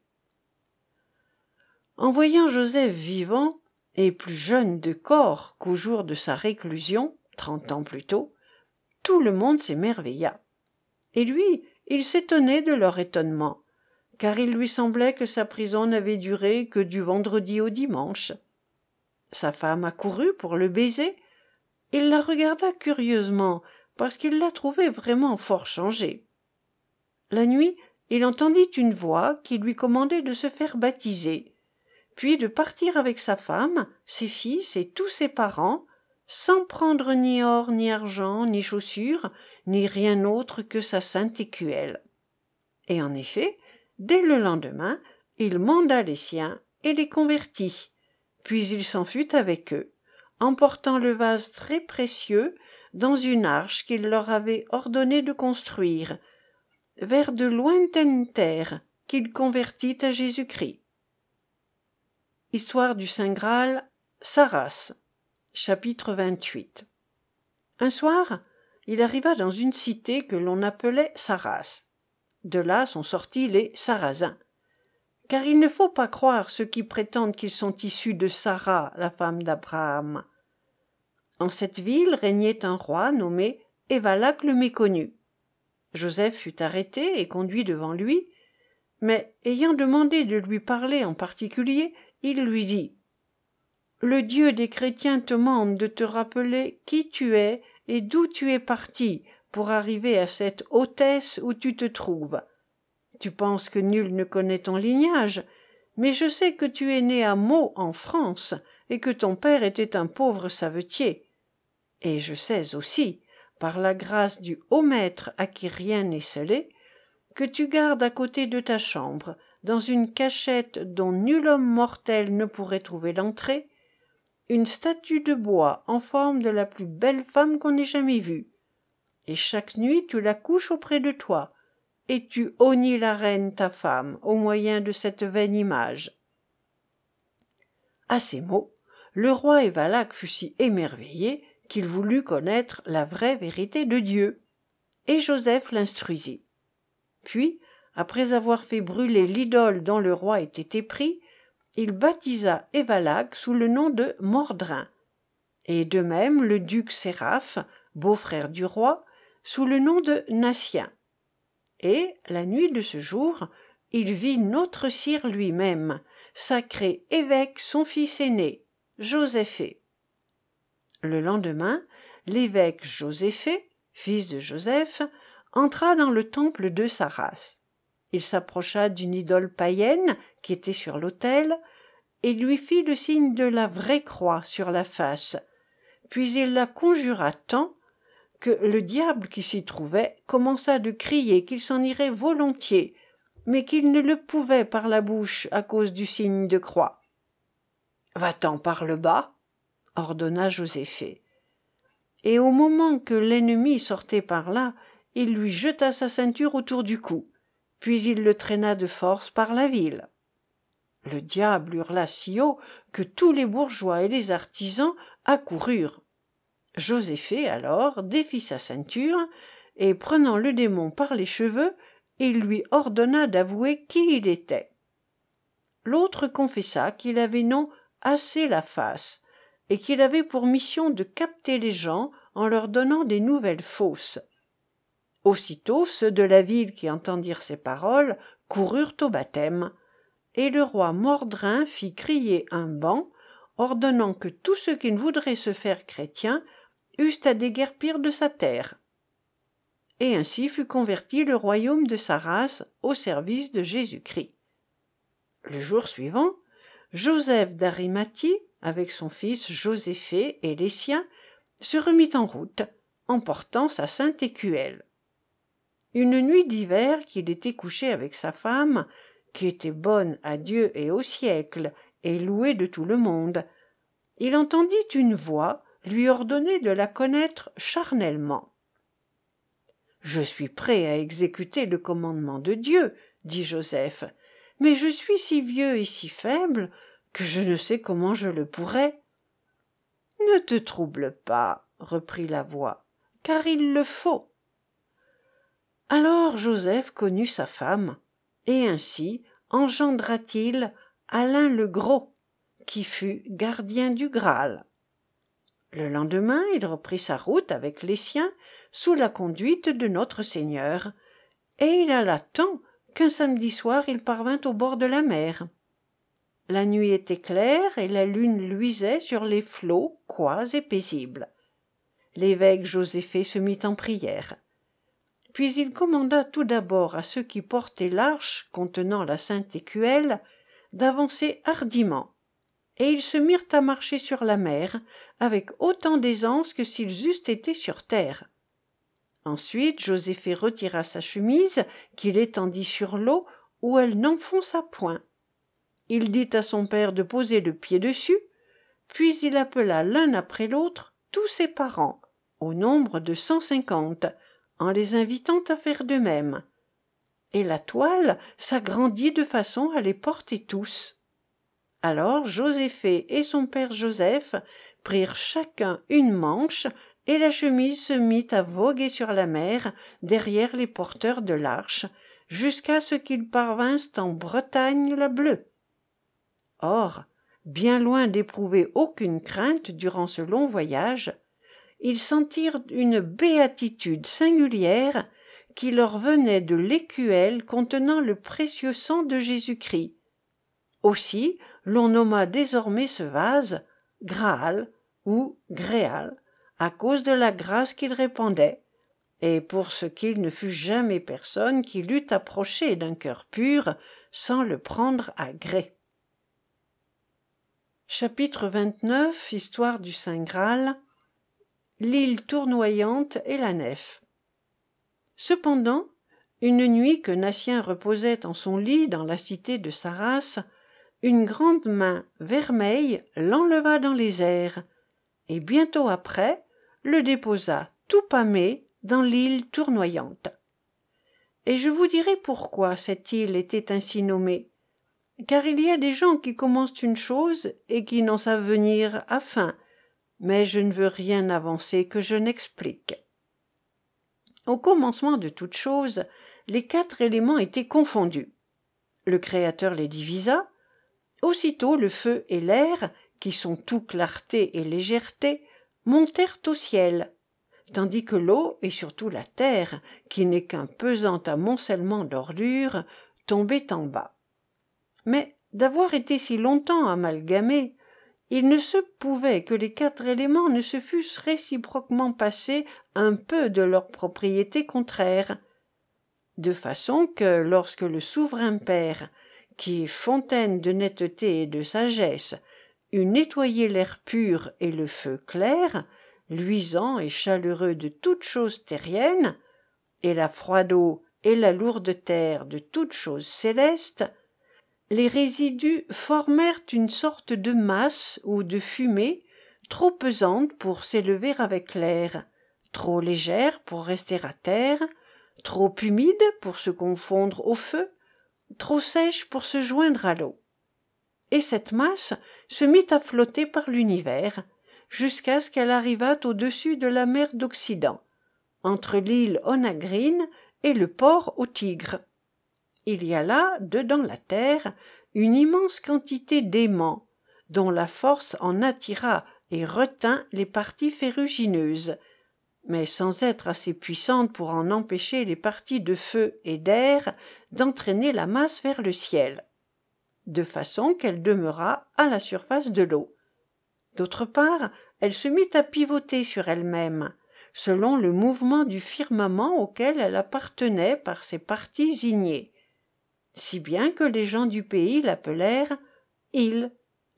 En voyant Joseph vivant, et plus jeune de corps qu'au jour de sa réclusion, trente ans plus tôt, tout le monde s'émerveilla. Et lui, il s'étonnait de leur étonnement, car il lui semblait que sa prison n'avait duré que du vendredi au dimanche. Sa femme accourut pour le baiser. Il la regarda curieusement, parce qu'il la trouvait vraiment fort changée. La nuit, il entendit une voix qui lui commandait de se faire baptiser, puis de partir avec sa femme, ses fils et tous ses parents, sans prendre ni or, ni argent, ni chaussures, ni rien autre que sa sainte écuelle. Et en effet, dès le lendemain, il manda les siens et les convertit, puis il s'en fut avec eux, emportant le vase très précieux dans une arche qu'il leur avait ordonné de construire, vers de lointaines terres qu'il convertit à Jésus-Christ. Histoire du Saint Graal, Sarras, chapitre vingt-huit. Un soir, il arriva dans une cité que l'on appelait Sarras. De là sont sortis les Sarrasins. Car il ne faut pas croire ceux qui prétendent qu'ils sont issus de Sarah, la femme d'Abraham. En cette ville régnait un roi nommé Évalac le Méconnu. Joseph fut arrêté et conduit devant lui, mais ayant demandé de lui parler en particulier, il lui dit « Le Dieu des chrétiens te demande de te rappeler qui tu es et d'où tu es parti pour arriver à cette hautesse où tu te trouves. Tu penses que nul ne connaît ton lignage, mais je sais que tu es né à Meaux en France et que ton père était un pauvre savetier. Et je sais aussi, par la grâce du haut maître à qui rien n'est scellé, que tu gardes à côté de ta chambre, dans une cachette dont nul homme mortel ne pourrait trouver l'entrée, une statue de bois en forme de la plus belle femme qu'on ait jamais vue. Et chaque nuit tu la couches auprès de toi, et tu honnis la reine ta femme au moyen de cette vaine image. » À ces mots, le roi Évalac fut si émerveillé qu'il voulut connaître la vraie vérité de Dieu, et Joseph l'instruisit. Puis, après avoir fait brûler l'idole dont le roi était épris, il baptisa Évalac sous le nom de Mordrin, et de même le duc Séraphe, beau-frère du roi, sous le nom de Natien. Et, la nuit de ce jour, il vit notre sire lui-même, sacré évêque son fils aîné, Joséphée. Le lendemain, l'évêque Joséphée, fils de Joseph, entra dans le temple de Sarras. Il s'approcha d'une idole païenne qui était sur l'autel et lui fit le signe de la vraie croix sur la face. Puis il la conjura tant que le diable qui s'y trouvait commença de crier qu'il s'en irait volontiers, mais qu'il ne le pouvait par la bouche à cause du signe de croix. « Va-t'en par le bas » ordonna Joséphée. Et au moment que l'ennemi sortait par là, il lui jeta sa ceinture autour du cou, puis il le traîna de force par la ville. Le diable hurla si haut que tous les bourgeois et les artisans accoururent. Joséphée alors défit sa ceinture, et prenant le démon par les cheveux, il lui ordonna d'avouer qui il était. L'autre confessa qu'il avait non assez la face, et qu'il avait pour mission de capter les gens en leur donnant des nouvelles fausses. Aussitôt ceux de la ville qui entendirent ces paroles coururent au baptême, et le roi Mordrin fit crier un ban, ordonnant que tous ceux qui ne voudraient se faire chrétiens eussent à déguerpir de sa terre. Et ainsi fut converti le royaume de Sarras au service de Jésus-Christ. Le jour suivant, Joseph d'Arimathie, avec son fils Joséphée et les siens, se remit en route, emportant sa sainte écuelle. Une nuit d'hiver qu'il était couché avec sa femme, qui était bonne à Dieu et au siècle, et louée de tout le monde, il entendit une voix lui ordonner de la connaître charnellement. « Je suis prêt à exécuter le commandement de Dieu, dit Joseph, mais je suis si vieux et si faible que je ne sais comment je le pourrais. »« Ne te trouble pas, reprit la voix, car il le faut. » Alors Joseph connut sa femme, et ainsi engendra-t-il Alain le Gros, qui fut gardien du Graal. Le lendemain, il reprit sa route avec les siens sous la conduite de notre Seigneur, et il alla tant qu'un samedi soir il parvint au bord de la mer. La nuit était claire et la lune luisait sur les flots cois et paisibles. L'évêque Joséphée se mit en prière. Puis il commanda tout d'abord à ceux qui portaient l'arche contenant la sainte écuelle d'avancer hardiment, et ils se mirent à marcher sur la mer avec autant d'aisance que s'ils eussent été sur terre. Ensuite Joséphée retira sa chemise qu'il étendit sur l'eau où elle n'enfonça point. Il dit à son père de poser le pied dessus, puis il appela l'un après l'autre tous ses parents, au nombre de cent cinquante, en les invitant à faire de même. Et la toile s'agrandit de façon à les porter tous. Alors Joséphée et son père Joseph prirent chacun une manche, et la chemise se mit à voguer sur la mer derrière les porteurs de l'arche, jusqu'à ce qu'ils parvinssent en Bretagne la Bleue. Or, bien loin d'éprouver aucune crainte durant ce long voyage, ils sentirent une béatitude singulière qui leur venait de l'écuelle contenant le précieux sang de Jésus-Christ. Aussi, l'on nomma désormais ce vase Graal ou Gréal, à cause de la grâce qu'il répandait, et pour ce qu'il ne fut jamais personne qui l'eût approché d'un cœur pur sans le prendre à gré. Chapitre vingt-neuf. Histoire du Saint Graal. L'île tournoyante et la nef. Cependant, une nuit que Natien reposait en son lit dans la cité de Sarras, une grande main vermeille l'enleva dans les airs, et bientôt après le déposa tout pâmé dans l'île tournoyante. Et je vous dirai pourquoi cette île était ainsi nommée, car il y a des gens qui commencent une chose et qui n'en savent venir à fin, mais je ne veux rien avancer que je n'explique. Au commencement de toute chose, les quatre éléments étaient confondus. Le Créateur les divisa. Aussitôt le feu et l'air, qui sont tout clarté et légèreté, montèrent au ciel, tandis que l'eau et surtout la terre, qui n'est qu'un pesant amoncellement d'ordures, tombaient en bas. Mais d'avoir été si longtemps amalgamés, il ne se pouvait que les quatre éléments ne se fussent réciproquement passés un peu de leurs propriétés contraires, de façon que lorsque le souverain Père, qui est fontaine de netteté et de sagesse, eut nettoyé l'air pur et le feu clair, luisant et chaleureux de toutes choses terriennes, et la froide eau et la lourde terre de toutes choses célestes, les résidus formèrent une sorte de masse ou de fumée trop pesante pour s'élever avec l'air, trop légère pour rester à terre, trop humide pour se confondre au feu, trop sèche pour se joindre à l'eau. Et cette masse se mit à flotter par l'univers, jusqu'à ce qu'elle arrivât au-dessus de la mer d'Occident, entre l'île Onagrine et le port au Tigre. Il y a là, dedans la terre, une immense quantité d'aimants, dont la force en attira et retint les parties ferrugineuses, mais sans être assez puissante pour en empêcher les parties de feu et d'air d'entraîner la masse vers le ciel, de façon qu'elle demeura à la surface de l'eau. D'autre part, elle se mit à pivoter sur elle-même, selon le mouvement du firmament auquel elle appartenait par ses parties ignées, si bien que les gens du pays l'appelèrent île,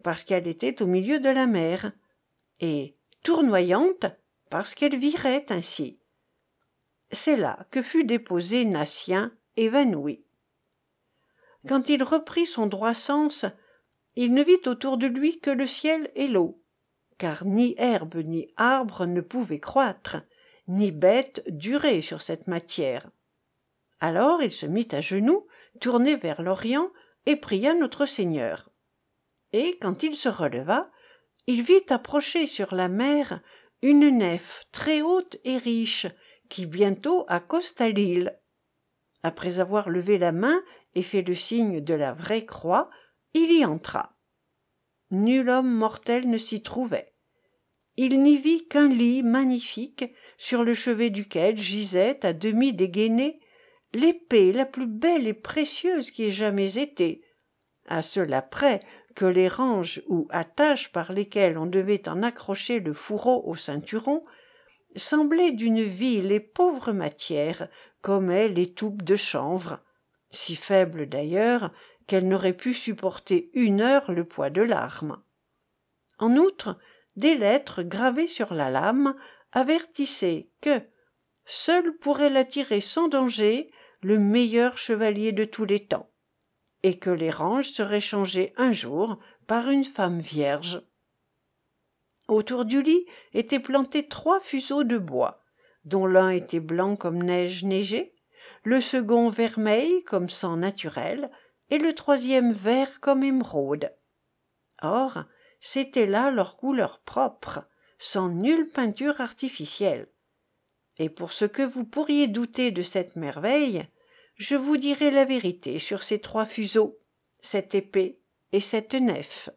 parce qu'elle était au milieu de la mer, et tournoyante, parce qu'elle virait ainsi. C'est là que fut déposé Natien, évanoui. Quand il reprit son droit sens, il ne vit autour de lui que le ciel et l'eau, car ni herbe ni arbre ne pouvaient croître, ni bête durer sur cette matière. Alors il se mit à genoux, tourné vers l'Orient, et pria notre Seigneur. Et quand il se releva, il vit approcher sur la mer une nef très haute et riche, qui bientôt accosta l'île. Après avoir levé la main et fait le signe de la vraie croix, il y entra. Nul homme mortel ne s'y trouvait. Il n'y vit qu'un lit magnifique, sur le chevet duquel gisait à demi dégainée l'épée la plus belle et précieuse qui ait jamais été, à cela près que les ranges ou attaches par lesquelles on devait en accrocher le fourreau au ceinturon semblaient d'une vile et pauvre matière, comme est l'étoupe de chanvre, si faible d'ailleurs qu'elle n'aurait pu supporter une heure le poids de l'arme. En outre, des lettres gravées sur la lame avertissaient que seul pourrait la tirer sans danger le meilleur chevalier de tous les temps, et que les ranges seraient changées un jour par une femme vierge. Autour du lit étaient plantés trois fuseaux de bois, dont l'un était blanc comme neige neigée, le second vermeil comme sang naturel, et le troisième vert comme émeraude. Or, c'était là leur couleur propre, sans nulle peinture artificielle. Et pour ce que vous pourriez douter de cette merveille, je vous dirai la vérité sur ces trois fuseaux, cette épée et cette nef.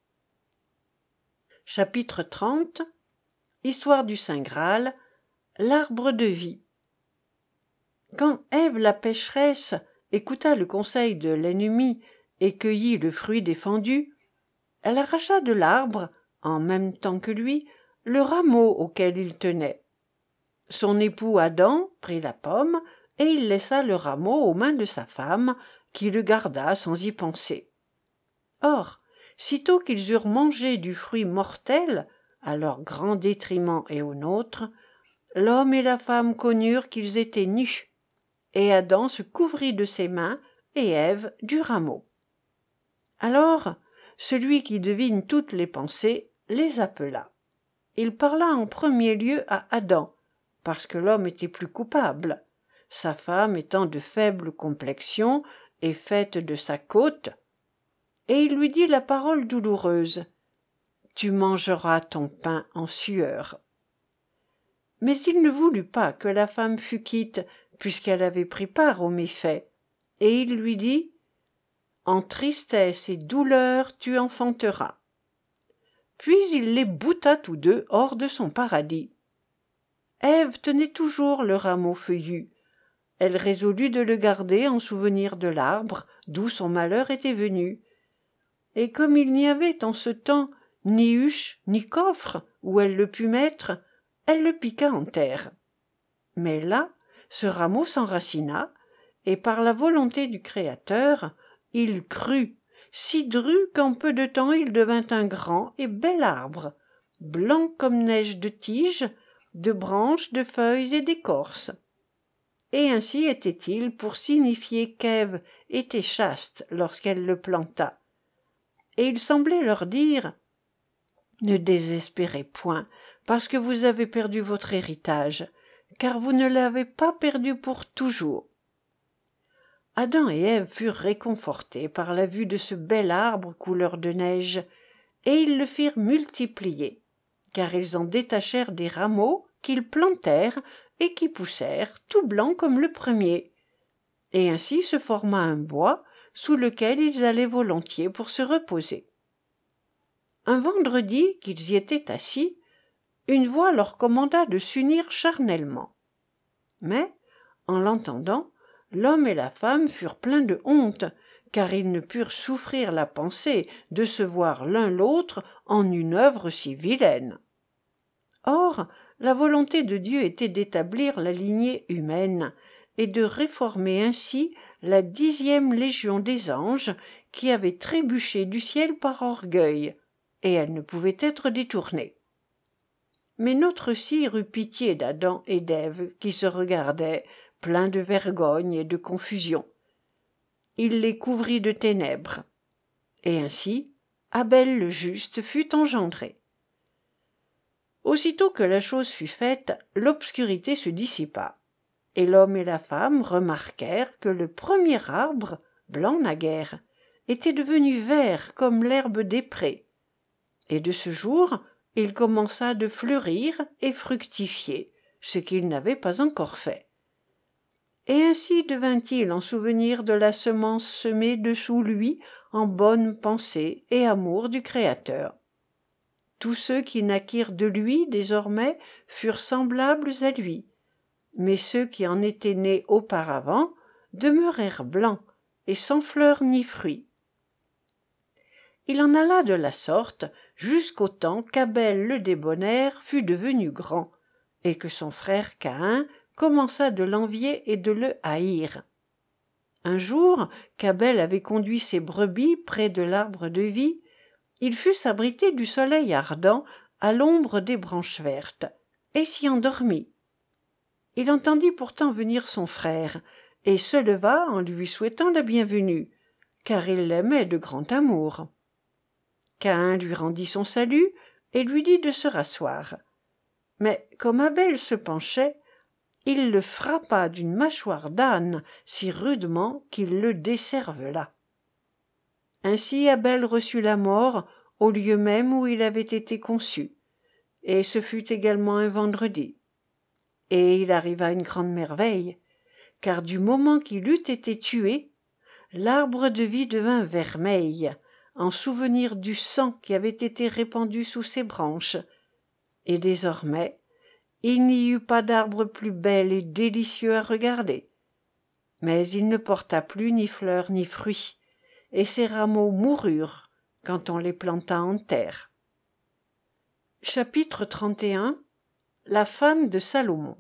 Chapitre trente. Histoire du Saint Graal, l'arbre de vie. Quand Ève la pécheresse écouta le conseil de l'ennemi et cueillit le fruit défendu, elle arracha de l'arbre, en même temps que lui, le rameau auquel il tenait. Son époux Adam prit la pomme, et il laissa le rameau aux mains de sa femme, qui le garda sans y penser. Or, sitôt qu'ils eurent mangé du fruit mortel, à leur grand détriment et au nôtre, l'homme et la femme connurent qu'ils étaient nus, et Adam se couvrit de ses mains, et Ève du rameau. Alors, celui qui devine toutes les pensées les appela. Il parla en premier lieu à Adam, parce que l'homme était plus coupable, sa femme étant de faible complexion et faite de sa côte, et il lui dit la parole douloureuse: « Tu mangeras ton pain en sueur. » Mais il ne voulut pas que la femme fût quitte, puisqu'elle avait pris part au méfait, et il lui dit: « En tristesse et douleur tu enfanteras. » Puis il les bouta tous deux hors de son paradis. Ève tenait toujours le rameau feuillu. Elle résolut de le garder en souvenir de l'arbre d'où son malheur était venu. Et comme il n'y avait en ce temps ni huche ni coffre où elle le pût mettre, elle le piqua en terre. Mais là, ce rameau s'enracina, et par la volonté du Créateur, il crut, si dru qu'en peu de temps il devint un grand et bel arbre, blanc comme neige de tiges, de branches, de feuilles et d'écorces. Et ainsi était-il pour signifier qu'Ève était chaste lorsqu'elle le planta. Et il semblait leur dire: « Ne désespérez point, parce que vous avez perdu votre héritage, car vous ne l'avez pas perdu pour toujours. » Adam et Ève furent réconfortés par la vue de ce bel arbre couleur de neige, et ils le firent multiplier, car ils en détachèrent des rameaux qu'ils plantèrent et qui poussèrent tout blancs comme le premier, et ainsi se forma un bois sous lequel ils allaient volontiers pour se reposer. Un vendredi qu'ils y étaient assis, une voix leur commanda de s'unir charnellement. Mais, en l'entendant, l'homme et la femme furent pleins de honte, car ils ne purent souffrir la pensée de se voir l'un l'autre en une œuvre si vilaine. Or, la volonté de Dieu était d'établir la lignée humaine, et de réformer ainsi la dixième légion des anges qui avait trébuché du ciel par orgueil, et elle ne pouvait être détournée. Mais notre sire eut pitié d'Adam et d'Ève qui se regardaient, pleins de vergogne et de confusion. Il les couvrit de ténèbres, et ainsi Abel le juste fut engendré. Aussitôt que la chose fut faite, l'obscurité se dissipa, et l'homme et la femme remarquèrent que le premier arbre, blanc naguère, était devenu vert comme l'herbe des prés, et de ce jour il commença de fleurir et fructifier, ce qu'il n'avait pas encore fait. Et ainsi devint-il en souvenir de la semence semée dessous lui en bonne pensée et amour du Créateur. Tous ceux qui naquirent de lui désormais furent semblables à lui, mais ceux qui en étaient nés auparavant demeurèrent blancs et sans fleurs ni fruits. Il en alla de la sorte jusqu'au temps qu'Abel le débonnaire fut devenu grand, et que son frère Caïn commença de l'envier et de le haïr. Un jour qu'Abel avait conduit ses brebis près de l'arbre de vie, il fut s'abriter du soleil ardent à l'ombre des branches vertes, et s'y endormit. Il entendit pourtant venir son frère, et se leva en lui souhaitant la bienvenue, car il l'aimait de grand amour. Caïn lui rendit son salut et lui dit de se rasseoir. Mais comme Abel se penchait, il le frappa d'une mâchoire d'âne si rudement qu'il le décervela. Ainsi Abel reçut la mort au lieu même où il avait été conçu, et ce fut également un vendredi. Et il arriva une grande merveille, car du moment qu'il eut été tué, l'arbre de vie devint vermeil, en souvenir du sang qui avait été répandu sous ses branches, et désormais il n'y eut pas d'arbre plus bel et délicieux à regarder. Mais il ne porta plus ni fleurs ni fruits, et ses rameaux moururent quand on les planta en terre. Chapitre trente et un. La femme de Salomon.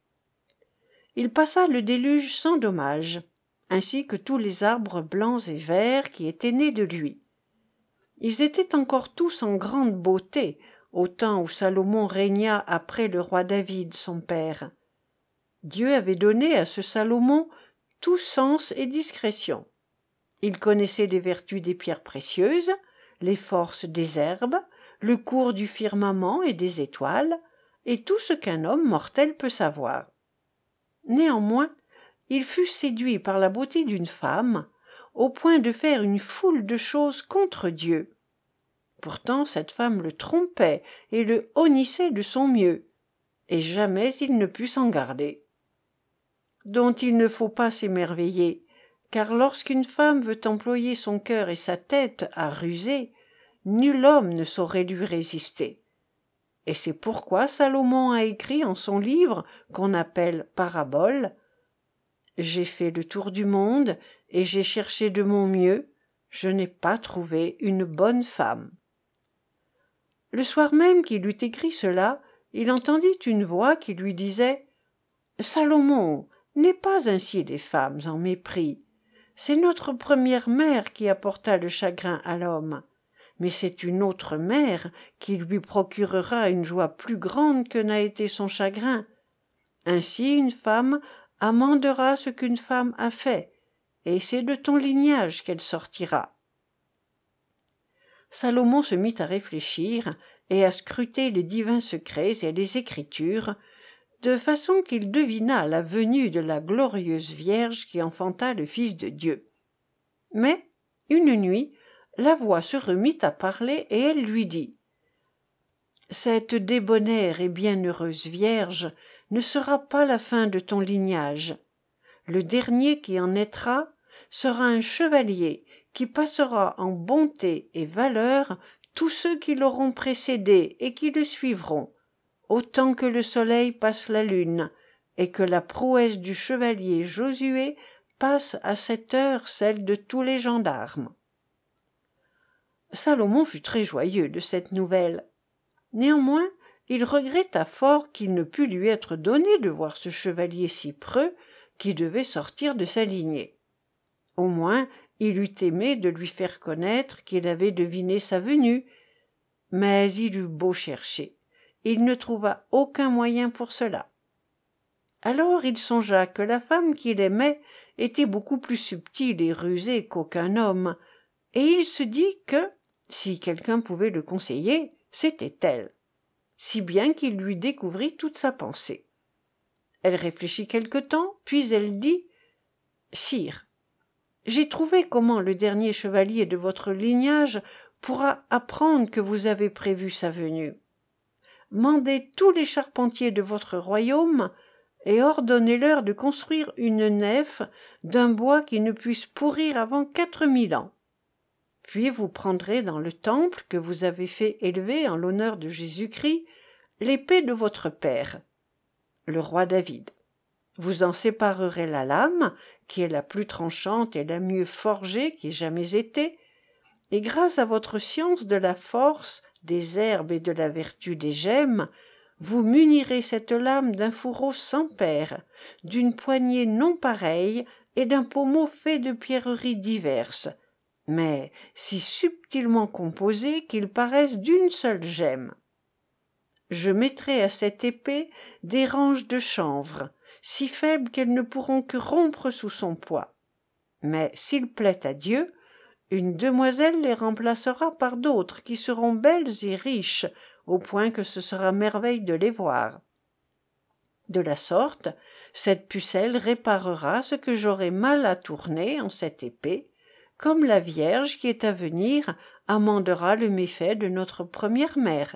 Il passa le déluge sans dommage, ainsi que tous les arbres blancs et verts qui étaient nés de lui. Ils étaient encore tous en grande beauté, au temps où Salomon régna après le roi David, son père. Dieu avait donné à ce Salomon tout sens et discrétion. Il connaissait les vertus des pierres précieuses, les forces des herbes, le cours du firmament et des étoiles, et tout ce qu'un homme mortel peut savoir. Néanmoins, il fut séduit par la beauté d'une femme, au point de faire une foule de choses contre Dieu. Pourtant cette femme le trompait et le honnissait de son mieux, et jamais il ne put s'en garder. Dont il ne faut pas s'émerveiller, car lorsqu'une femme veut employer son cœur et sa tête à ruser, nul homme ne saurait lui résister. Et c'est pourquoi Salomon a écrit en son livre, qu'on appelle Parabole, « J'ai fait le tour du monde, et j'ai cherché de mon mieux, je n'ai pas trouvé une bonne femme. » Le soir même qu'il eut écrit cela, il entendit une voix qui lui disait « Salomon, n'aie pas ainsi les femmes en mépris. C'est notre première mère qui apporta le chagrin à l'homme, mais c'est une autre mère qui lui procurera une joie plus grande que n'a été son chagrin. Ainsi une femme amendera ce qu'une femme a fait, et c'est de ton lignage qu'elle sortira. » Salomon se mit à réfléchir et à scruter les divins secrets et les Écritures, de façon qu'il devina la venue de la glorieuse Vierge qui enfanta le Fils de Dieu. Mais, une nuit, la voix se remit à parler et elle lui dit « Cette débonnaire et bienheureuse Vierge ne sera pas la fin de ton lignage. Le dernier qui en naîtra sera un chevalier qui passera en bonté et valeur tous ceux qui l'auront précédé et qui le suivront, autant que le soleil passe la lune, et que la prouesse du chevalier Josué passe à cette heure celle de tous les gendarmes. » Salomon fut très joyeux de cette nouvelle. Néanmoins, il regretta fort qu'il ne pût lui être donné de voir ce chevalier si preux qui devait sortir de sa lignée. Au moins, il eût aimé de lui faire connaître qu'il avait deviné sa venue, mais il eut beau chercher, il ne trouva aucun moyen pour cela. Alors il songea que la femme qu'il aimait était beaucoup plus subtile et rusée qu'aucun homme, et il se dit que, si quelqu'un pouvait le conseiller, c'était elle, si bien qu'il lui découvrit toute sa pensée. Elle réfléchit quelque temps, puis elle dit « Sire, j'ai trouvé comment le dernier chevalier de votre lignage pourra apprendre que vous avez prévu sa venue. Mandez tous les charpentiers de votre royaume et ordonnez-leur de construire une nef d'un bois qui ne puisse pourrir avant quatre mille ans. Puis vous prendrez dans le temple que vous avez fait élever en l'honneur de Jésus-Christ l'épée de votre père, le roi David. Vous en séparerez la lame, qui est la plus tranchante et la mieux forgée qui ait jamais été, et grâce à votre science de la force, des herbes et de la vertu des gemmes, vous munirez cette lame d'un fourreau sans pair, d'une poignée non pareille et d'un pommeau fait de pierreries diverses, mais si subtilement composées qu'ils paraissent d'une seule gemme. Je mettrai à cette épée des ranges de chanvre, si faibles qu'elles ne pourront que rompre sous son poids. Mais s'il plaît à Dieu, une demoiselle les remplacera par d'autres qui seront belles et riches, au point que ce sera merveille de les voir. De la sorte, cette pucelle réparera ce que j'aurai mal à tourner en cette épée, comme la Vierge qui est à venir amendera le méfait de notre première mère.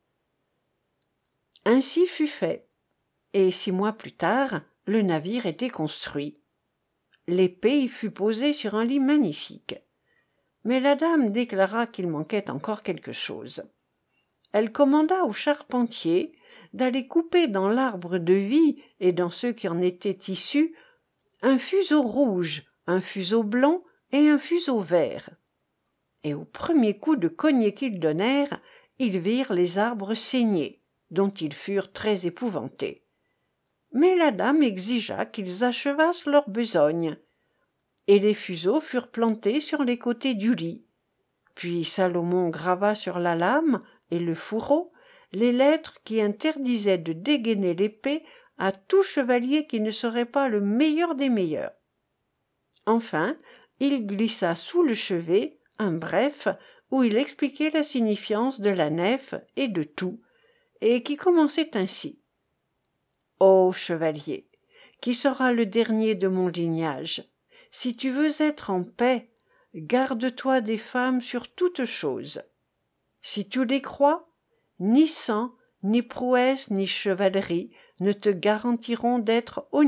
Ainsi fut fait, et six mois plus tard, le navire était construit. L'épée y fut posée sur un lit magnifique. Mais la dame déclara qu'il manquait encore quelque chose. Elle commanda au charpentier d'aller couper dans l'arbre de vie et dans ceux qui en étaient issus un fuseau rouge, un fuseau blanc et un fuseau vert. Et au premier coup de cognée qu'ils donnèrent, ils virent les arbres saigner, dont ils furent très épouvantés. Mais la dame exigea qu'ils achevassent leur besogne, et les fuseaux furent plantés sur les côtés du lit. Puis Salomon grava sur la lame et le fourreau les lettres qui interdisaient de dégainer l'épée à tout chevalier qui ne serait pas le meilleur des meilleurs. Enfin, il glissa sous le chevet un bref où il expliquait la signifiance de la nef et de tout, et qui commençait ainsi. « Ô chevalier, qui sera le dernier de mon lignage, si tu veux être en paix, garde-toi des femmes sur toutes choses. Si tu les crois, ni sang, ni prouesse, ni chevalerie ne te garantiront d'être honni. »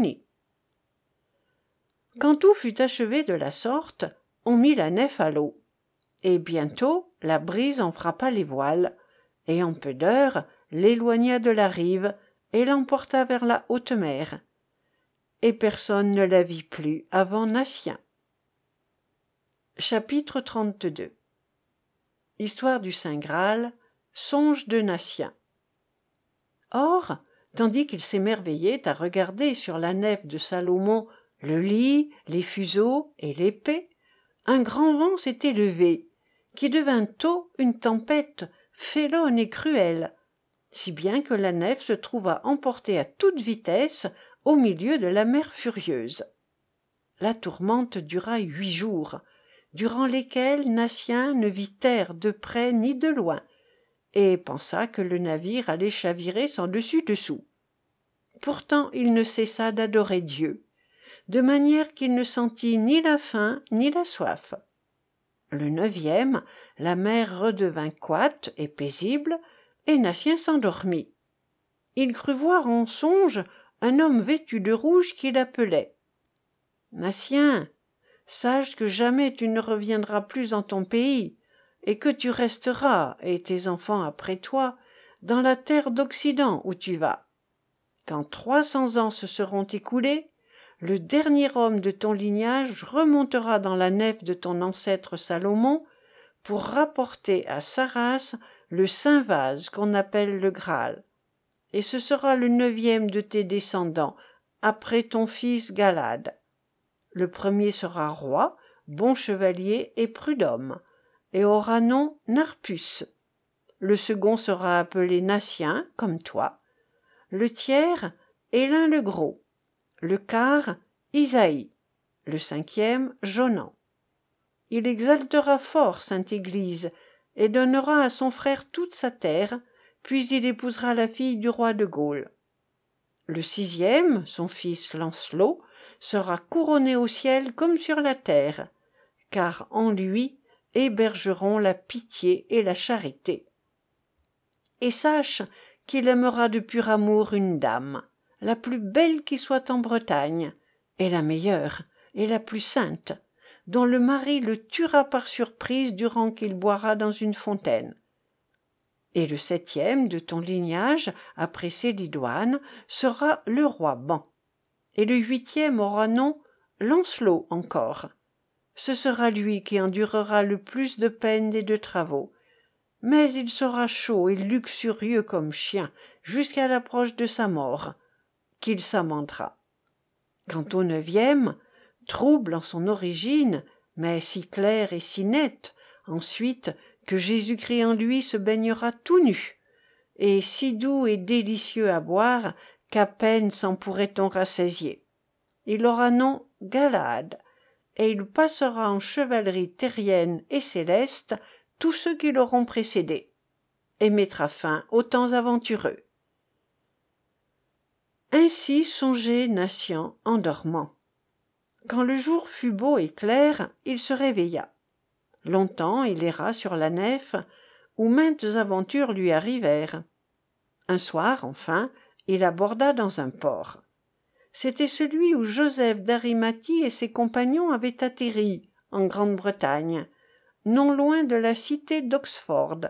Quand tout fut achevé de la sorte, on mit la nef à l'eau, et bientôt la brise en frappa les voiles, et en peu d'heures l'éloigna de la rive et l'emporta vers la haute mer, et personne ne la vit plus avant Natien. Chapitre trente-deux. Histoire du Saint Graal, songe de Natien. Or, tandis qu'il s'émerveillait à regarder sur la nef de Salomon le lit, les fuseaux et l'épée, un grand vent s'était levé, qui devint tôt une tempête félonne et cruelle, si bien que la nef se trouva emportée à toute vitesse au milieu de la mer furieuse. La tourmente dura huit jours, durant lesquels Natien ne vit terre de près ni de loin, et pensa que le navire allait chavirer sans dessus-dessous. Pourtant il ne cessa d'adorer Dieu, de manière qu'il ne sentit ni la faim ni la soif. Le neuvième, la mer redevint coite et paisible, et Natien s'endormit. Il crut voir en songe un homme vêtu de rouge qui l'appelait. « Natien, sache que jamais tu ne reviendras plus en ton pays, et que tu resteras, et tes enfants après toi, dans la terre d'Occident où tu vas. Quand trois cents ans se seront écoulés, le dernier homme de ton lignage remontera dans la nef de ton ancêtre Salomon pour rapporter à sa race le saint vase qu'on appelle le Graal, et ce sera le neuvième de tes descendants, après ton fils Galad. Le premier sera roi, bon chevalier et prud'homme, et aura nom Narpus. Le second sera appelé Natien, comme toi. Le tiers, Élin le Gros. Le quart, Isaïe. Le cinquième, Jonan. Il exaltera fort sainte Église, et donnera à son frère toute sa terre, puis il épousera la fille du roi de Gaule. Le sixième, son fils Lancelot, sera couronné au ciel comme sur la terre, car en lui hébergeront la pitié et la charité. Et sache qu'il aimera de pur amour une dame, la plus belle qui soit en Bretagne, et la meilleure, et la plus sainte, dont le mari le tuera par surprise durant qu'il boira dans une fontaine. Et le septième de ton lignage, après Célidoine, sera le roi Ban. Et le huitième aura nom Lancelot encore. Ce sera lui qui endurera le plus de peines et de travaux. Mais il sera chaud et luxurieux comme chien, jusqu'à l'approche de sa mort, qu'il s'amendera. Quant au neuvième, trouble en son origine, mais si clair et si net, ensuite, que Jésus-Christ en lui se baignera tout nu, et si doux et délicieux à boire qu'à peine s'en pourrait-on rassasier. Il aura nom Galahad, et il passera en chevalerie terrienne et céleste tous ceux qui l'auront précédé, et mettra fin aux temps aventureux. Ainsi songeait Natien en dormant. Quand le jour fut beau et clair, il se réveilla. Longtemps il erra sur la nef, où maintes aventures lui arrivèrent. Un soir, enfin, il aborda dans un port. C'était celui où Joseph d'Arimathie et ses compagnons avaient atterri, en Grande-Bretagne, non loin de la cité d'Oxford.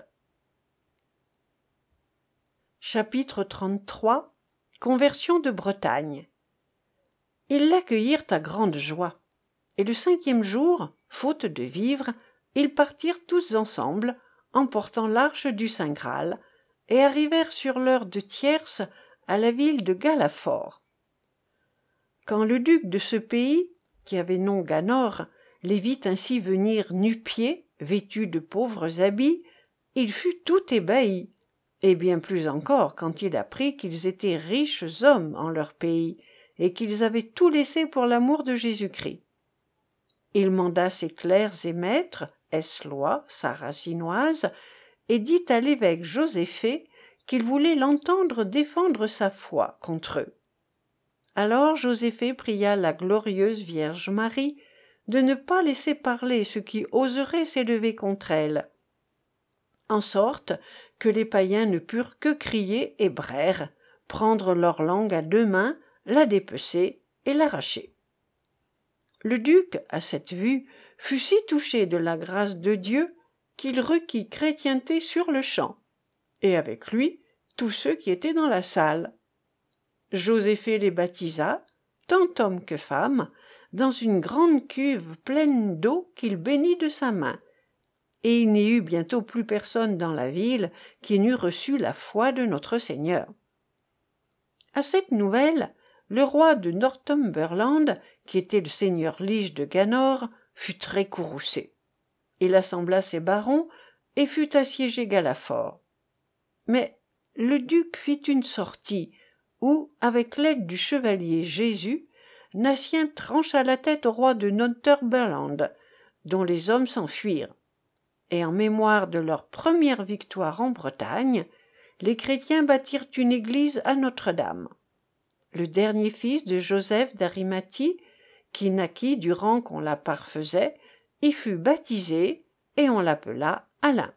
Chapitre trente-trois. Conversion de Bretagne. Ils l'accueillirent à grande joie, et le cinquième jour, faute de vivres, ils partirent tous ensemble, emportant l'arche du Saint Graal, et arrivèrent sur l'heure de tierce à la ville de Galafort. Quand le duc de ce pays, qui avait nom Ganor, les vit ainsi venir nu-pieds, vêtus de pauvres habits, il fut tout ébahi, et bien plus encore quand il apprit qu'ils étaient riches hommes en leur pays, et qu'ils avaient tout laissé pour l'amour de Jésus-Christ. Il manda ses clercs et maîtres, Eslois, Sarrasinoise, et dit à l'évêque Joséphée qu'il voulait l'entendre défendre sa foi contre eux. Alors Joséphée pria la glorieuse Vierge Marie de ne pas laisser parler ceux qui oseraient s'élever contre elle, en sorte que les païens ne purent que crier et braire, prendre leur langue à deux mains, la dépecer et l'arracher. Le duc, à cette vue, fut si touché de la grâce de Dieu qu'il requit chrétienté sur-le-champ, et avec lui tous ceux qui étaient dans la salle. Joséphée les baptisa, tant hommes que femmes, dans une grande cuve pleine d'eau qu'il bénit de sa main, et il n'y eut bientôt plus personne dans la ville qui n'eût reçu la foi de notre Seigneur. À cette nouvelle, le roi de Northumberland, qui était le seigneur lige de Ganor, fut très courroucé. Il assembla ses barons et fut assiégé Galafort. Mais le duc fit une sortie où, avec l'aide du chevalier Jésus, Natien trancha la tête au roi de Northumberland, dont les hommes s'enfuirent. Et en mémoire de leur première victoire en Bretagne, les chrétiens bâtirent une église à Notre-Dame. Le dernier fils de Joseph d'Arimathie, qui naquit durant qu'on la parfaisait, y fut baptisé, et on l'appela Alain.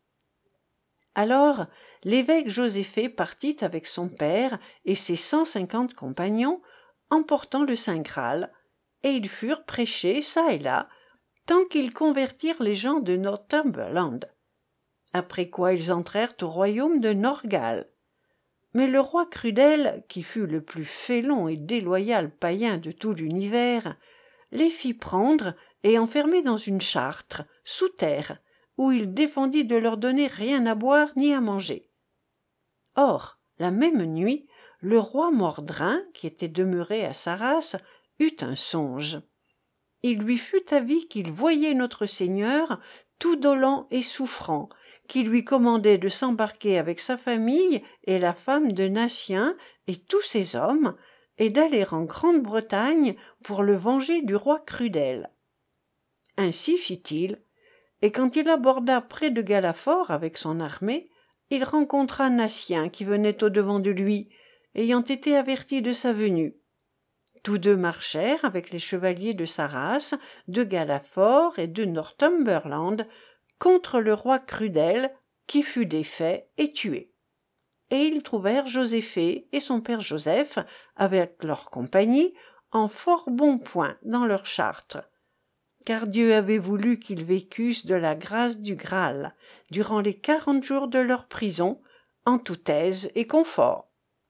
Alors l'évêque Joséphée partit avec son père et ses cent cinquante compagnons, emportant le Saint Graal, et ils furent prêchés çà et là, tant qu'ils convertirent les gens de Northumberland. Après quoi ils entrèrent au royaume de Norgal. Mais le roi Crudel, qui fut le plus félon et déloyal païen de tout l'univers, les fit prendre et enfermer dans une chartre, sous terre, où il défendit de leur donner rien à boire ni à manger. Or, la même nuit, le roi Mordrin, qui était demeuré à Sarras, eut un songe. il lui fut avis qu'il voyait notre Seigneur tout dolent et souffrant, qui lui commandait de s'embarquer avec sa famille et la femme de Natien et tous ses hommes, et d'aller en Grande-Bretagne pour le venger du roi Crudel. Ainsi fit-il, et quand il aborda près de Galafort avec son armée, il rencontra Natien qui venait au-devant de lui, ayant été averti de sa venue. Tous deux marchèrent avec les chevaliers de sa race, de Galafort et de Northumberland, contre le roi Crudel, qui fut défait et tué. Et ils trouvèrent Joséphée et son père Joseph, avec leur compagnie, en fort bon point dans leur chartre. Car Dieu avait voulu qu'ils vécussent de la grâce du Graal, durant les quarante jours de leur prison, en toute aise et confort.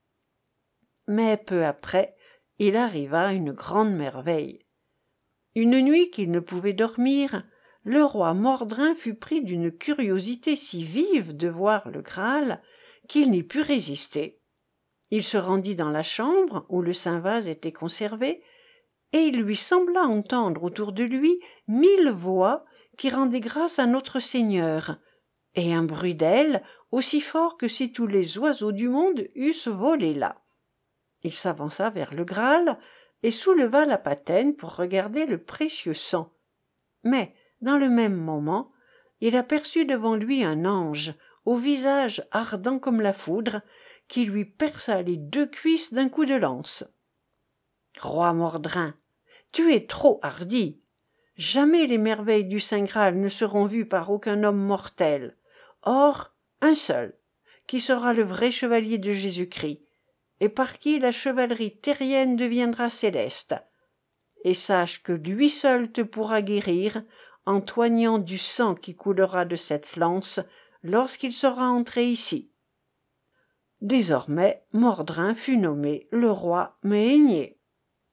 Mais peu après, il arriva une grande merveille. Une nuit qu'il ne pouvait dormir, le roi Mordrin fut pris d'une curiosité si vive de voir le Graal qu'il n'y put résister. Il se rendit dans la chambre où le Saint-Vase était conservé, et il lui sembla entendre autour de lui mille voix qui rendaient grâce à notre Seigneur, et un bruit d'ailes aussi fort que si tous les oiseaux du monde eussent volé là. Il s'avança vers le Graal et souleva la patène pour regarder le précieux sang. Mais, dans le même moment, il aperçut devant lui un ange, au visage ardent comme la foudre, qui lui perça les deux cuisses d'un coup de lance. « Roi Mordrin, tu es trop hardi. Jamais les merveilles du Saint Graal ne seront vues par aucun homme mortel. Or, un seul, qui sera le vrai chevalier de Jésus-Christ, et par qui la chevalerie terrienne deviendra céleste. Et sache que lui seul te pourra guérir, en t'oignant du sang qui coulera de cette lance lorsqu'il sera entré ici. » Désormais, Mordrin fut nommé le roi Méhénier.